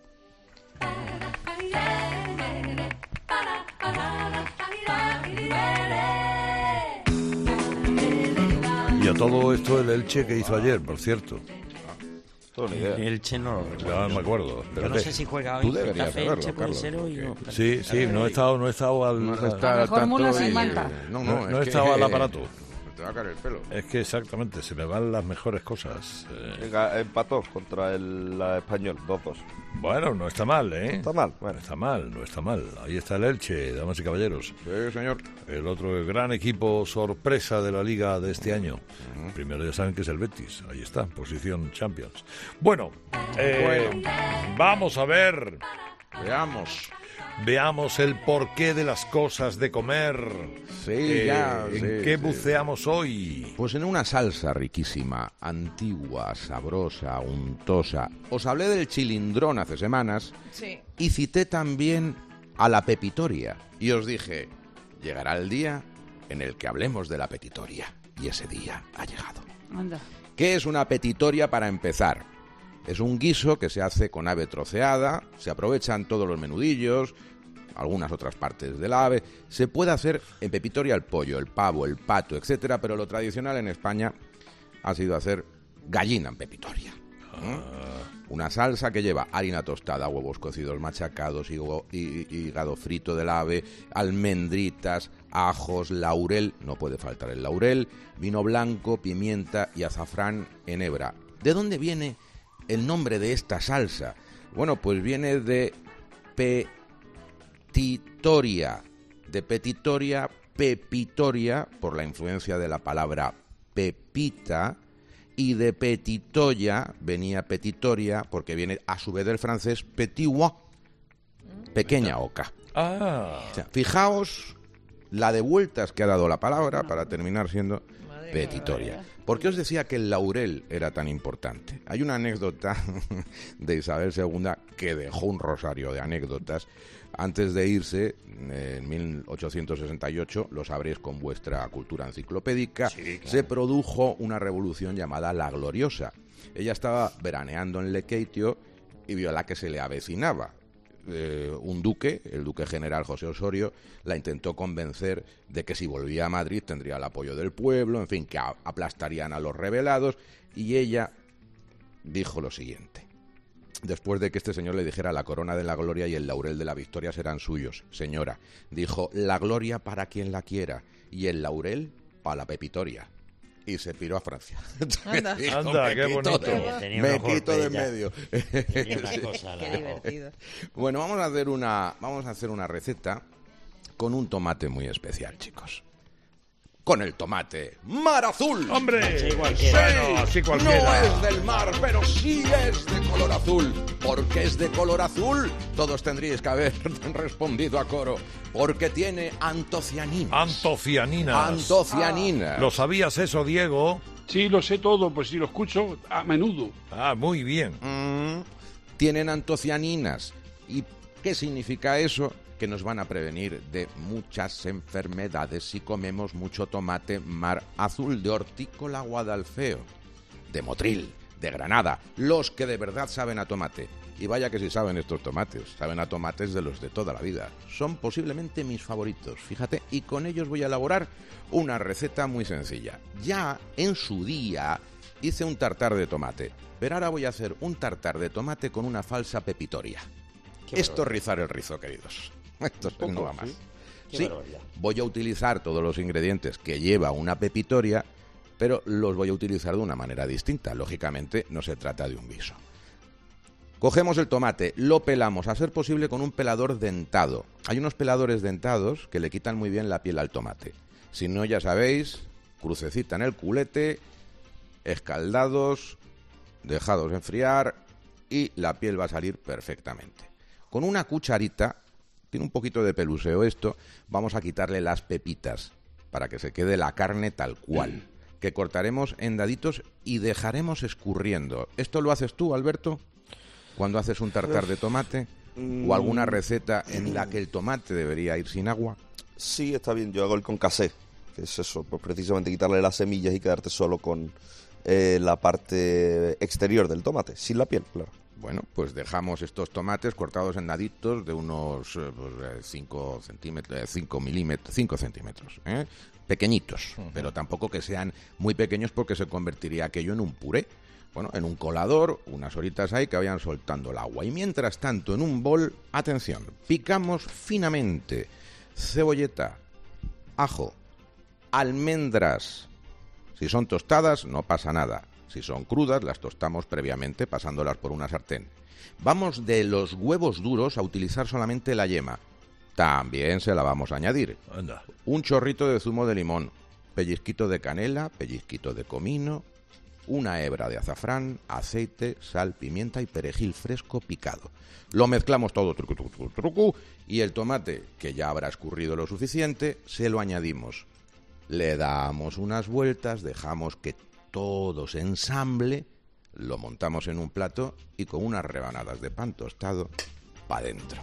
Y a todo esto el Elche que hizo ayer, por cierto. El Elche no lo recuerdo. Ya me acuerdo. Yo no sé si juega hoy. Tú deberías Getafe, saberlo, Elche, puede Carlos. ser hoy, no. Sí, sí, no he estado, no he estado al... No has a- estado al tanto Fórmula sin y- manta. No, No, no, no es he estado que- al aparato. Te va a caer el pelo. Es que exactamente, se me van las mejores cosas. Eh, Venga, empató contra el la Español, dos dos. bueno, no está mal, ¿eh? Está mal, bueno. No está mal, no está mal. Ahí está el Elche, damas y caballeros. Sí, señor. El otro gran equipo sorpresa de la Liga de este año. Primero ya saben que es el Betis. Ahí está, posición Champions. Bueno, eh, Bueno. vamos a ver... Veamos. Veamos el porqué de las cosas de comer. Sí, Eh, ya. ¿En sí, qué sí. buceamos hoy? Pues en una salsa riquísima, antigua, sabrosa, untosa. Os hablé del chilindrón hace semanas Sí. y cité también a la pepitoria. Y os dije, llegará el día en el que hablemos de la pepitoria. Y ese día ha llegado. Anda. ¿Qué es una pepitoria para empezar? Es un guiso que se hace con ave troceada, se aprovechan todos los menudillos, algunas otras partes del ave. Se puede hacer en pepitoria el pollo, el pavo, el pato, etcétera, pero lo tradicional en España ha sido hacer gallina en pepitoria. ¿Mm? Una salsa que lleva harina tostada, huevos cocidos machacados, higo- hí- hígado frito del ave, almendritas, ajos, laurel, no puede faltar el laurel, vino blanco, pimienta y azafrán en hebra. ¿De dónde viene el nombre de esta salsa? Bueno, pues viene de petitoria, de petitoria, pepitoria, por la influencia de la palabra pepita, y de petitoya venía petitoria, porque viene a su vez del francés petit-oie, pequeña oca. Ah. O sea, fijaos la de vueltas que ha dado la palabra para terminar siendo petitoria. ¿Por qué os decía que el laurel era tan importante? Hay una anécdota de Isabel segunda que dejó un rosario de anécdotas. Antes de irse, en mil ochocientos sesenta y ocho, lo sabréis con vuestra cultura enciclopédica, Sí, claro. se produjo una revolución llamada La Gloriosa. Ella estaba veraneando en Lequeitio y vio a la que se le avecinaba. Eh, un duque, el duque general José Osorio, la intentó convencer de que si volvía a Madrid tendría el apoyo del pueblo, en fin, que a- aplastarían a los rebelados, y ella dijo lo siguiente. Después de que este señor le dijera la corona de la gloria y el laurel de la victoria serán suyos, señora, dijo, la gloria para quien la quiera y el laurel para la pepitoria. Y se piró a Francia. Anda. Dijo, Anda, "Me qué quito bonito". de- Tenía Me un ojo quito de bella. medio. Tenía una Sí. cosa, la Qué ojo. divertido. Bueno, vamos a hacer una vamos a hacer una receta con un tomate muy especial, chicos. Con el tomate mar azul. ¡Hombre! Sí, cualquiera. Bueno, así No cualquiera. es del mar, pero sí es de color azul. ¿Por qué es de color azul? Todos tendríais que haber respondido a coro. Porque tiene antocianinas. Antocianinas. Antocianinas. ¿Lo sabías eso, Diego? Sí, lo sé todo, pues si lo escucho a menudo. Ah, muy bien. Mm, tienen antocianinas. ¿Y qué significa eso? Que nos van a prevenir de muchas enfermedades si comemos mucho tomate mar azul, de hortícola Guadalfeo, de Motril, de Granada, los que de verdad saben a tomate. Y vaya que si saben estos tomates, saben a tomates de los de toda la vida. Son posiblemente mis favoritos, fíjate, y con ellos voy a elaborar una receta muy sencilla. Ya en su día hice un tartar de tomate, pero ahora voy a hacer un tartar de tomate con una falsa pepitoria. Esto es rizar el rizo, queridos. Esto Un no poco, va más. ¿sí? Qué Sí, barbaridad. voy a utilizar todos los ingredientes que lleva una pepitoria, pero los voy a utilizar de una manera distinta. Lógicamente, no se trata de un guiso. Cogemos el tomate, lo pelamos, a ser posible con un pelador dentado. Hay unos peladores dentados que le quitan muy bien la piel al tomate. Si no, ya sabéis, crucecita en el culete, escaldados, dejados enfriar y la piel va a salir perfectamente. Con una cucharita, tiene un poquito de peluseo esto, vamos a quitarle las pepitas para que se quede la carne tal cual, que cortaremos en daditos y dejaremos escurriendo. ¿Esto lo haces tú, Alberto? Cuando haces un tartar de tomate, ¿o alguna receta en la que el tomate debería ir sin agua? Sí, está bien, yo hago el concassé, que es eso, pues precisamente quitarle las semillas y quedarte solo con eh, la parte exterior del tomate, sin la piel, claro. Bueno, pues dejamos estos tomates cortados en daditos de unos cinco centímetros, cinco milímetros, cinco centímetros, ¿eh? Pequeñitos, uh-huh. Pero tampoco que sean muy pequeños porque se convertiría aquello en un puré. Bueno, en un colador, unas horitas ahí que vayan soltando el agua. Y mientras tanto, en un bol, atención, picamos finamente cebolleta, ajo, almendras. Si son tostadas, no pasa nada. Si son crudas, las tostamos previamente pasándolas por una sartén. Vamos de los huevos duros a utilizar solamente la yema. También se la vamos a añadir. Anda. Un chorrito de zumo de limón, pellizquito de canela, pellizquito de comino, una hebra de azafrán, aceite, sal, pimienta y perejil fresco picado. Lo mezclamos todo trucu, trucu, trucu, y el tomate, que ya habrá escurrido lo suficiente, se lo añadimos. Le damos unas vueltas, dejamos que todo se ensamble, lo montamos en un plato y con unas rebanadas de pan tostado pa' dentro.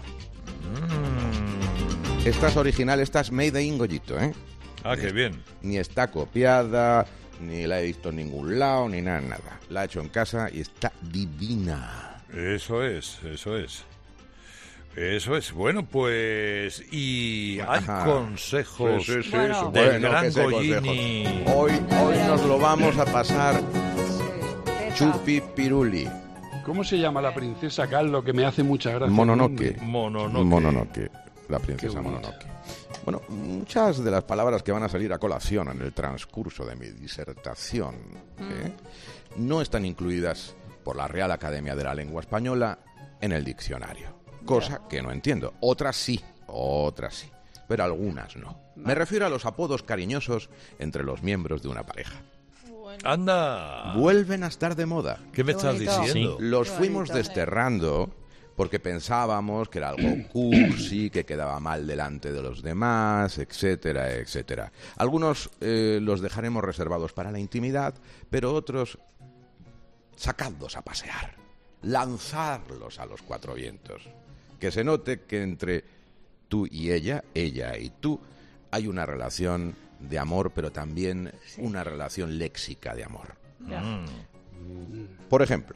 Mm. Esta es original, esta es made in Goyito, ¿eh? Ah, qué bien. Ni está copiada, ni la he visto en ningún lado, ni nada, nada. La he hecho en casa y está divina. Eso es, eso es. Eso es. Bueno, pues... Y hay Ajá. consejos Sí, sí, sí, bueno. sí, del bueno, gran que sé Goyini. consejos. Hoy, hoy nos lo vamos a pasar chupi piruli. ¿Cómo se llama la princesa Carlos que me hace mucha gracia? Mononoke. Mononoke. Mononoke. La princesa Mononoke. Bueno, muchas de las palabras que van a salir a colación en el transcurso de mi disertación ¿eh? no están incluidas por la Real Academia de la Lengua Española en el diccionario. Cosa que no entiendo. Otras sí, otras sí, pero algunas no. Me refiero a los apodos cariñosos entre los miembros de una pareja. ¡Anda! Vuelven a estar de moda. ¿Qué me estás diciendo? Sí. Los fuimos desterrando porque pensábamos que era algo cursi, que quedaba mal delante de los demás, etcétera, etcétera. Algunos eh, los dejaremos reservados para la intimidad, pero otros sacadlos a pasear, lanzarlos a los cuatro vientos. Que se note que entre tú y ella, ella y tú, hay una relación de amor, pero también sí. una relación léxica de amor. Mm. Por ejemplo,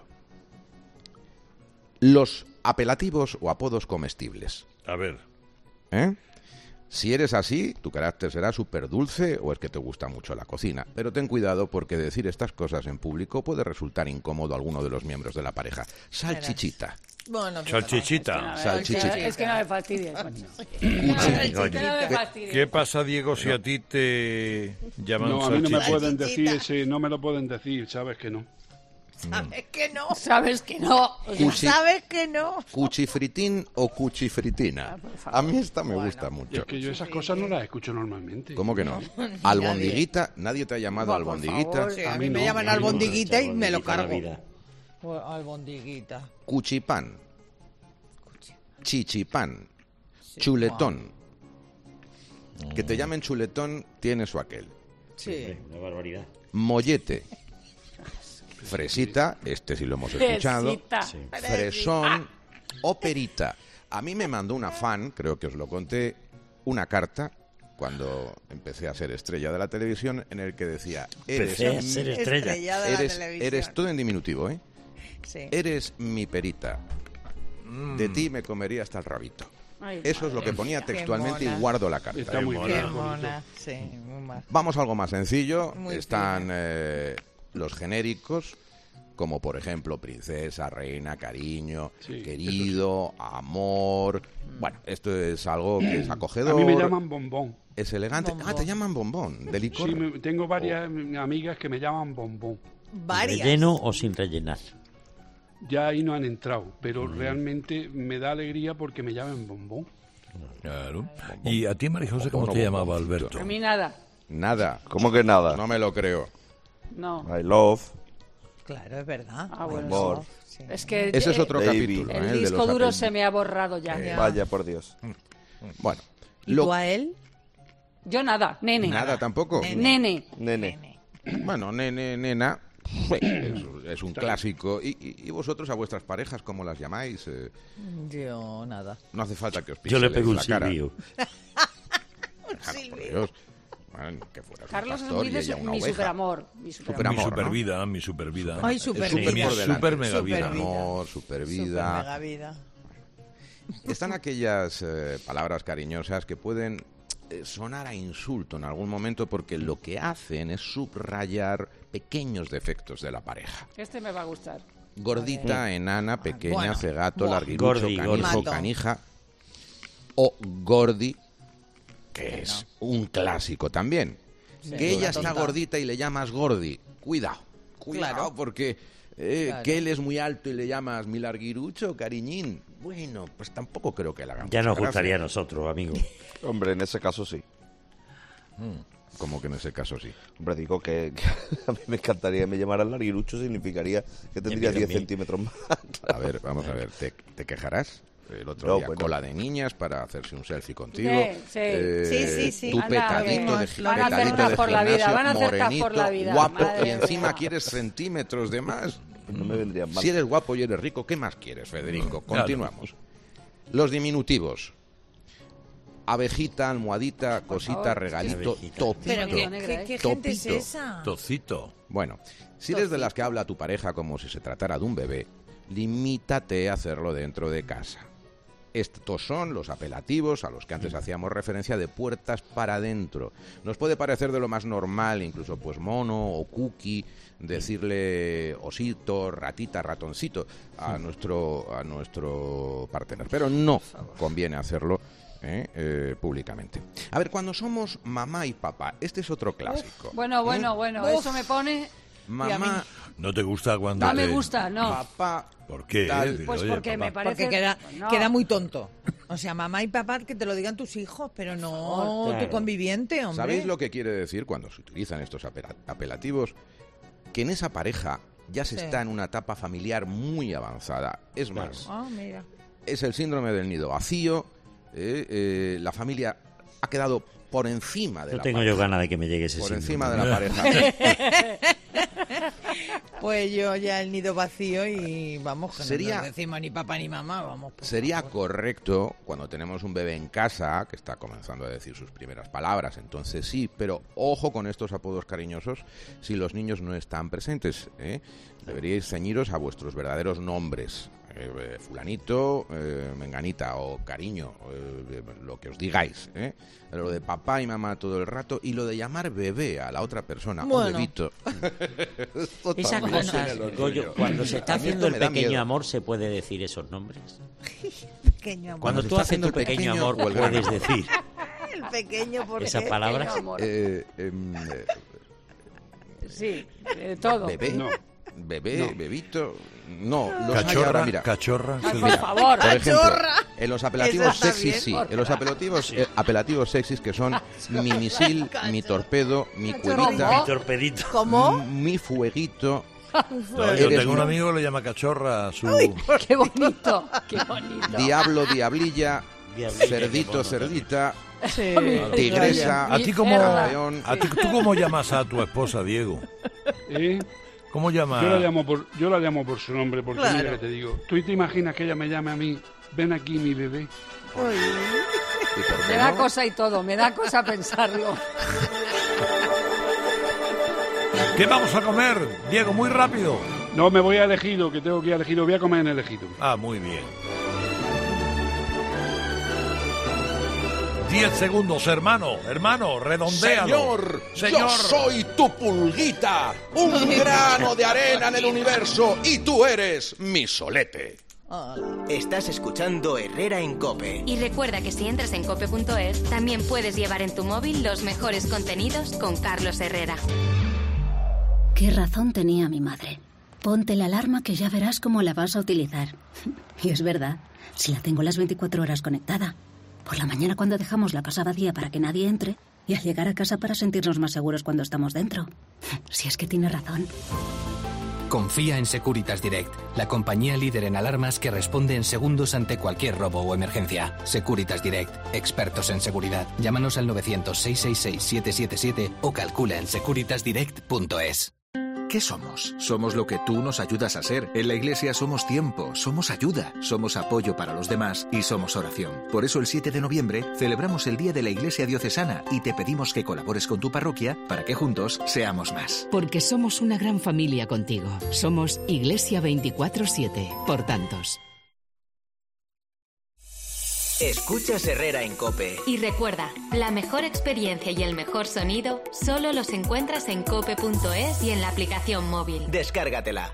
los apelativos o apodos comestibles. A ver. ¿Eh? Si eres así, tu carácter será súper dulce o es que te gusta mucho la cocina. Pero ten cuidado porque decir estas cosas en público puede resultar incómodo a alguno de los miembros de la pareja. Salchichita. Bueno, Salchichita. Salchichita. Es que no me fastidies. ¿Qué, ¿Qué pasa, Diego, si a ti te llaman No, a mí no me salchichita? pueden decir ese, no me lo pueden decir, sabes que no. ¿Sabes que no? ¿Sabes que no? Cuchi- ¿Sabes que no? ¿Cuchifritín o cuchifritina? A mí esta me gusta Y mucho. es que yo esas cosas no las escucho normalmente. ¿Cómo que no? Albondiguita, nadie te ha llamado Por albondiguita. favor, sí, a mí me llaman albondiguita y me lo cargo. Pues, albondiguita. Cuchipán, chichipán, chuletón. Que te llamen chuletón tiene su aquel. Sí. Una barbaridad. Mollete, fresita, este sí lo hemos escuchado. Fresita. Sí. Fresón o perita. A mí me mandó una fan, creo que os lo conté, una carta cuando empecé a ser estrella de la televisión en el que decía eres, Empecé a ser estrella. Estrella de la eres, televisión. eres todo en diminutivo, ¿eh? Sí. Eres mi perita. de ti me comería hasta el rabito. Ay, Eso es lo que ponía Qué textualmente y mona. guardo la carta. Está muy Qué bien. mona, sí, muy mal. Vamos a algo más sencillo. Muy Están eh, los genéricos, como por ejemplo princesa, reina, cariño, Sí, querido, amor. Bueno, esto es algo que es acogedor. A mí me llaman bombón. Es elegante. Bombón. Ah, te llaman bombón, de licor. Sí, me- tengo varias amigas que me llaman bombón. Varias. ¿Relleno o sin rellenar? Ya ahí no han entrado, pero Mm. realmente me da alegría porque me llaman bombón. Claro. ¿Y a ti, María José, cómo Bombón te o llamaba bomboncito. Alberto? A mí nada. Nada. ¿Cómo que nada? No me lo creo. No. I love. Claro, es verdad. Ah, bueno, Amor. sí. Es que Ese es eh, otro Baby. capítulo. ¿eh? el el de disco los duro apellidos. se me ha borrado ya. Ya. Vaya por Dios. Bueno. ¿Y lo- tú a él? Yo nada, nene. Nada tampoco. Nene. Nene. Bueno, nene, nena. Es, es un clásico. ¿Y, y, y vosotros a vuestras parejas cómo las llamáis? Eh, Yo nada. no hace falta que os Yo le pixeléis pego un la cara. silbido. Claro, por Dios. Bueno, que fueras un Carlos es pastor muy y de ella su- una mi oveja. superamor. Mi superamor. Superamor, mi ¿no? supervida, mi supervida. Ay, Es super mi vida. super mega vida. Supervida. Amor, supervida. Super mega vida. Están aquellas eh, palabras cariñosas que pueden eh, sonar a insulto en algún momento porque lo que hacen es subrayar pequeños defectos de la pareja. Este me va a gustar. Gordita, enana, pequeña, bueno. cegato, Buah. larguirucho, Gordi, canijo, gordi. canija. O gordi, que es un clásico también. que ella está tonta. gordita y le llamas gordi. Cuidado, cuidado, Claro. porque eh, Claro. que él es muy alto y le llamas mi larguirucho, cariñín. Bueno, pues tampoco creo que le haga Ya mucha nos gracia. gustaría a nosotros, amigo. Hombre, en ese caso sí. Como que en ese caso sí. Hombre, digo que, que a mí me encantaría que me llamaran larguirucho, significaría que tendría mira, diez mira. centímetros más. A ver, vamos a ver, ¿te, te quejarás? El otro No, día bueno. cola de niñas para hacerse un selfie contigo. Sí, sí. Eh, Sí, sí, sí. Tú Anda, petadito de, que van a hacer petadito tras de por la vida, gimnasio, van a hacer tras por la morenito, vida, guapo, madre y encima mía. quieres centímetros de más. No me vendrían mal. Si eres guapo y eres rico, ¿qué más quieres, Federico? Continuamos. Los diminutivos. Abejita, almohadita, cosita, favor. regalito, Abejita. topito. Pero ¿qué, negra, qué, ¿eh? qué gente es Topito. esa? Tocito. Bueno, si eres de las que habla a tu pareja como si se tratara de un bebé, limítate a hacerlo dentro de casa. Estos son los apelativos a los que antes hacíamos referencia de puertas para adentro. Nos puede parecer de lo más normal, incluso pues mono o cookie, decirle osito, ratita, ratoncito a nuestro a nuestro partener, pero no conviene hacerlo ¿eh? Eh, públicamente. A ver, cuando somos mamá y papá, este es otro clásico. Bueno, bueno, ¿eh? bueno, Uf. eso me pone... Mamá, ¿No te gusta cuando No me te- gusta, no. papá, ¿Por qué? Tal. Pues Oye, porque me papá. parece... Porque queda, no. queda muy tonto. O sea, mamá y papá que te lo digan tus hijos, pero no Claro. tu conviviente, hombre. ¿Sabéis lo que quiere decir cuando se utilizan estos apela- apelativos? Que en esa pareja ya se Sí. está en una etapa familiar muy avanzada. Es más, Ah, mira. es el síndrome del nido vacío. eh, eh, la familia ha quedado por encima de No la tengo pareja. yo ganas de que me llegue ese Por síndrome. encima de la pareja. Pues yo ya el nido vacío y vamos, que Sería- no nos decimos ni papá ni mamá, vamos. por Sería favor. correcto cuando tenemos un bebé en casa que está comenzando a decir sus primeras palabras, entonces sí, pero ojo con estos apodos cariñosos si los niños no están presentes. ¿eh? Deberíais ceñiros a vuestros verdaderos nombres. Eh, eh, fulanito, eh, menganita o cariño, eh, lo que os digáis. ¿eh? Lo de papá y mamá todo el rato y lo de llamar bebé a la otra persona o Bueno. bebito. Esto Esas también cosas, tiene lo Goyo, suyo. cuando se está A mí haciendo esto el me da pequeño miedo. amor, ¿se puede decir esos nombres? Pequeño amor. Cuando se tú está haces haciendo tu el pequeño pequeño amor, o el gran puedes amor. decir El pequeño, ¿por esas qué? palabras. Pequeño amor. Eh, em, eh, Sí, de todo. bebé, No. bebé, bebito, no, los hay Cachorra, ahora, mira. cachorra. Ay, se por le- favor. Por ejemplo, Cachorra. en los apelativos Eso está sexys bien. sí, en los apelativos eh, apelativos sexys que son mi misil, mi torpedo, mi Cachorro. cuevita, ¿Cómo? Mi torpedito. ¿Cómo? mi fueguito. No, yo Eres tengo un un- amigo que le llama cachorra a su... Qué bonito, qué bonito. Diablo, diablilla, Diablilla, cerdito, qué mono. cerdita, Sí. tigresa, ¿A ti cómo, campeón. a ti, ¿Tú cómo llamas a tu esposa, Diego? ¿Eh? ¿Cómo llamas? Yo la llamo por, yo la llamo por su nombre, porque Claro. mira que te digo, ¿tú te imaginas que ella me llame a mí, ven aquí mi bebé? ¿Y por qué Me da no? cosa y todo, me da cosa pensarlo. ¿Qué vamos a comer, Diego? Muy rápido. No, me voy a elegido, que tengo que ir a elegido, voy a comer en elegido. Ah, muy bien. Diez segundos, hermano, hermano, redondéalo. Señor, Señor. yo soy tu pulguita, un grano de arena en el universo, y tú eres mi solete. Estás escuchando Herrera en COPE. Y recuerda que si entras en cope punto es, también puedes llevar en tu móvil los mejores contenidos con Carlos Herrera. ¿Qué razón tenía mi madre? Ponte la alarma que ya verás cómo la vas a utilizar. Y es verdad, si la tengo las veinticuatro horas conectada. Por la mañana cuando dejamos la casa vacía para que nadie entre, y al llegar a casa para sentirnos más seguros cuando estamos dentro. Si es que tiene razón. Confía en Securitas Direct, la compañía líder en alarmas que responde en segundos ante cualquier robo o emergencia. Securitas Direct, expertos en seguridad. Llámanos al novecientos, seiscientos sesenta y seis, setecientos setenta y siete o calcula en securitas direct punto es. ¿Qué somos? Somos lo que tú nos ayudas a ser. En la Iglesia somos tiempo, somos ayuda, somos apoyo para los demás y somos oración. Por eso el siete de noviembre celebramos el Día de la Iglesia Diocesana y te pedimos que colabores con tu parroquia para que juntos seamos más. Porque somos una gran familia contigo. Somos Iglesia veinticuatro siete, por tantos. Escuchas Herrera en COPE. Y recuerda, la mejor experiencia y el mejor sonido solo los encuentras en cope punto es y en la aplicación móvil. Descárgatela.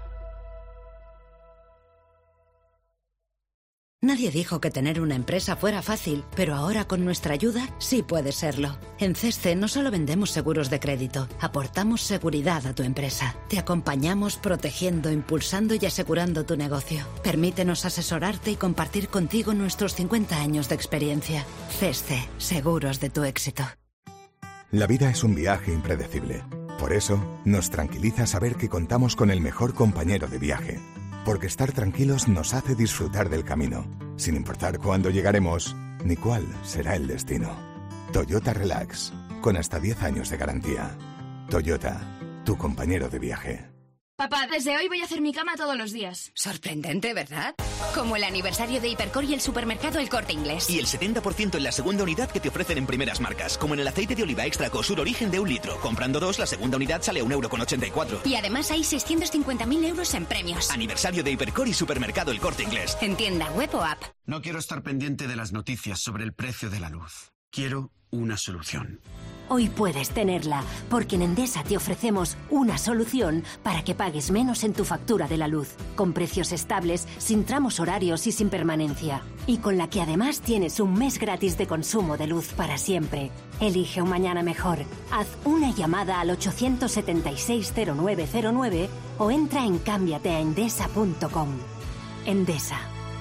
Nadie dijo que tener una empresa fuera fácil, pero ahora con nuestra ayuda sí puede serlo. En CESCE no solo vendemos seguros de crédito, aportamos seguridad a tu empresa. Te acompañamos protegiendo, impulsando y asegurando tu negocio. Permítenos asesorarte y compartir contigo nuestros cincuenta años de experiencia. CESCE, seguros de tu éxito. La vida es un viaje impredecible. Por eso, nos tranquiliza saber que contamos con el mejor compañero de viaje. Porque estar tranquilos nos hace disfrutar del camino, sin importar cuándo llegaremos ni cuál será el destino. Toyota Relax, con hasta diez años de garantía. Toyota, tu compañero de viaje. Papá, desde hoy voy a hacer mi cama todos los días. Sorprendente, ¿verdad? Como el aniversario de Hipercor y el supermercado El Corte Inglés. Y el setenta por ciento en la segunda unidad que te ofrecen en primeras marcas, como en el aceite de oliva extra Cosur Origen de un litro. Comprando dos, la segunda unidad sale a un euro con ochenta y cuatro. Y además hay seiscientos cincuenta mil euros en premios. Aniversario de Hipercor y supermercado El Corte Inglés. En tienda, web o app. No quiero estar pendiente de las noticias sobre el precio de la luz. Quiero una solución. Hoy puedes tenerla, porque en Endesa te ofrecemos una solución para que pagues menos en tu factura de la luz, con precios estables, sin tramos horarios y sin permanencia. Y con la que además tienes un mes gratis de consumo de luz para siempre. Elige un mañana mejor. Haz una llamada al ochocientos setenta y seis cero nueve cero nueve o entra en cámbiate a endesa punto com. Endesa.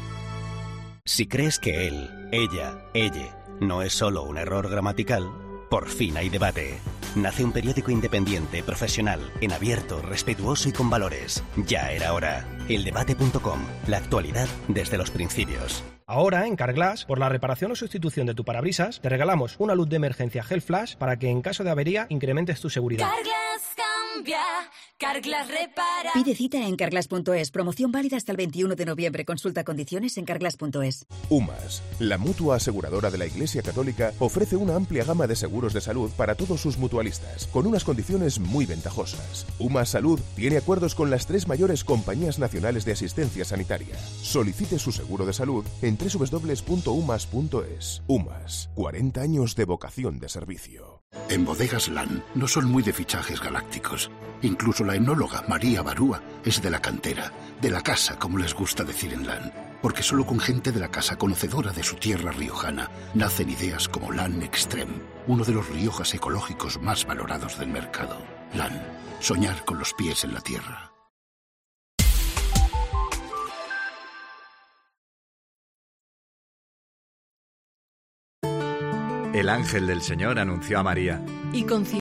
Si crees que él, ella, ella no es solo un error gramatical, por fin hay debate. Nace un periódico independiente, profesional, en abierto, respetuoso y con valores. Ya era hora. el debate punto com. La actualidad desde los principios. Ahora, en Carglass, por la reparación o sustitución de tu parabrisas, te regalamos una luz de emergencia Gel Flash para que en caso de avería incrementes tu seguridad. Carglass cambia, Carglass repara. Pide cita en carglass punto es. Promoción válida hasta el veintiuno de noviembre. Consulta condiciones en carglass punto es. UMAS, la mutua aseguradora de la Iglesia Católica, ofrece una amplia gama de seguros de salud para todos sus mutualistas, con unas condiciones muy ventajosas. UMAS Salud tiene acuerdos con las tres mayores compañías nacionales de asistencia sanitaria. Solicite su seguro de salud en doble u doble u doble u punto umas punto es. UMAS, cuarenta años de vocación de servicio. En Bodegas LAN no son muy de fichajes galácticos. Incluso la enóloga María Barúa es de la cantera, de la casa, como les gusta decir en LAN. Porque solo con gente de la casa conocedora de su tierra riojana nacen ideas como LAN Extreme, uno de los Riojas ecológicos más valorados del mercado. LAN, soñar con los pies en la tierra. El ángel del Señor anunció a María: Y con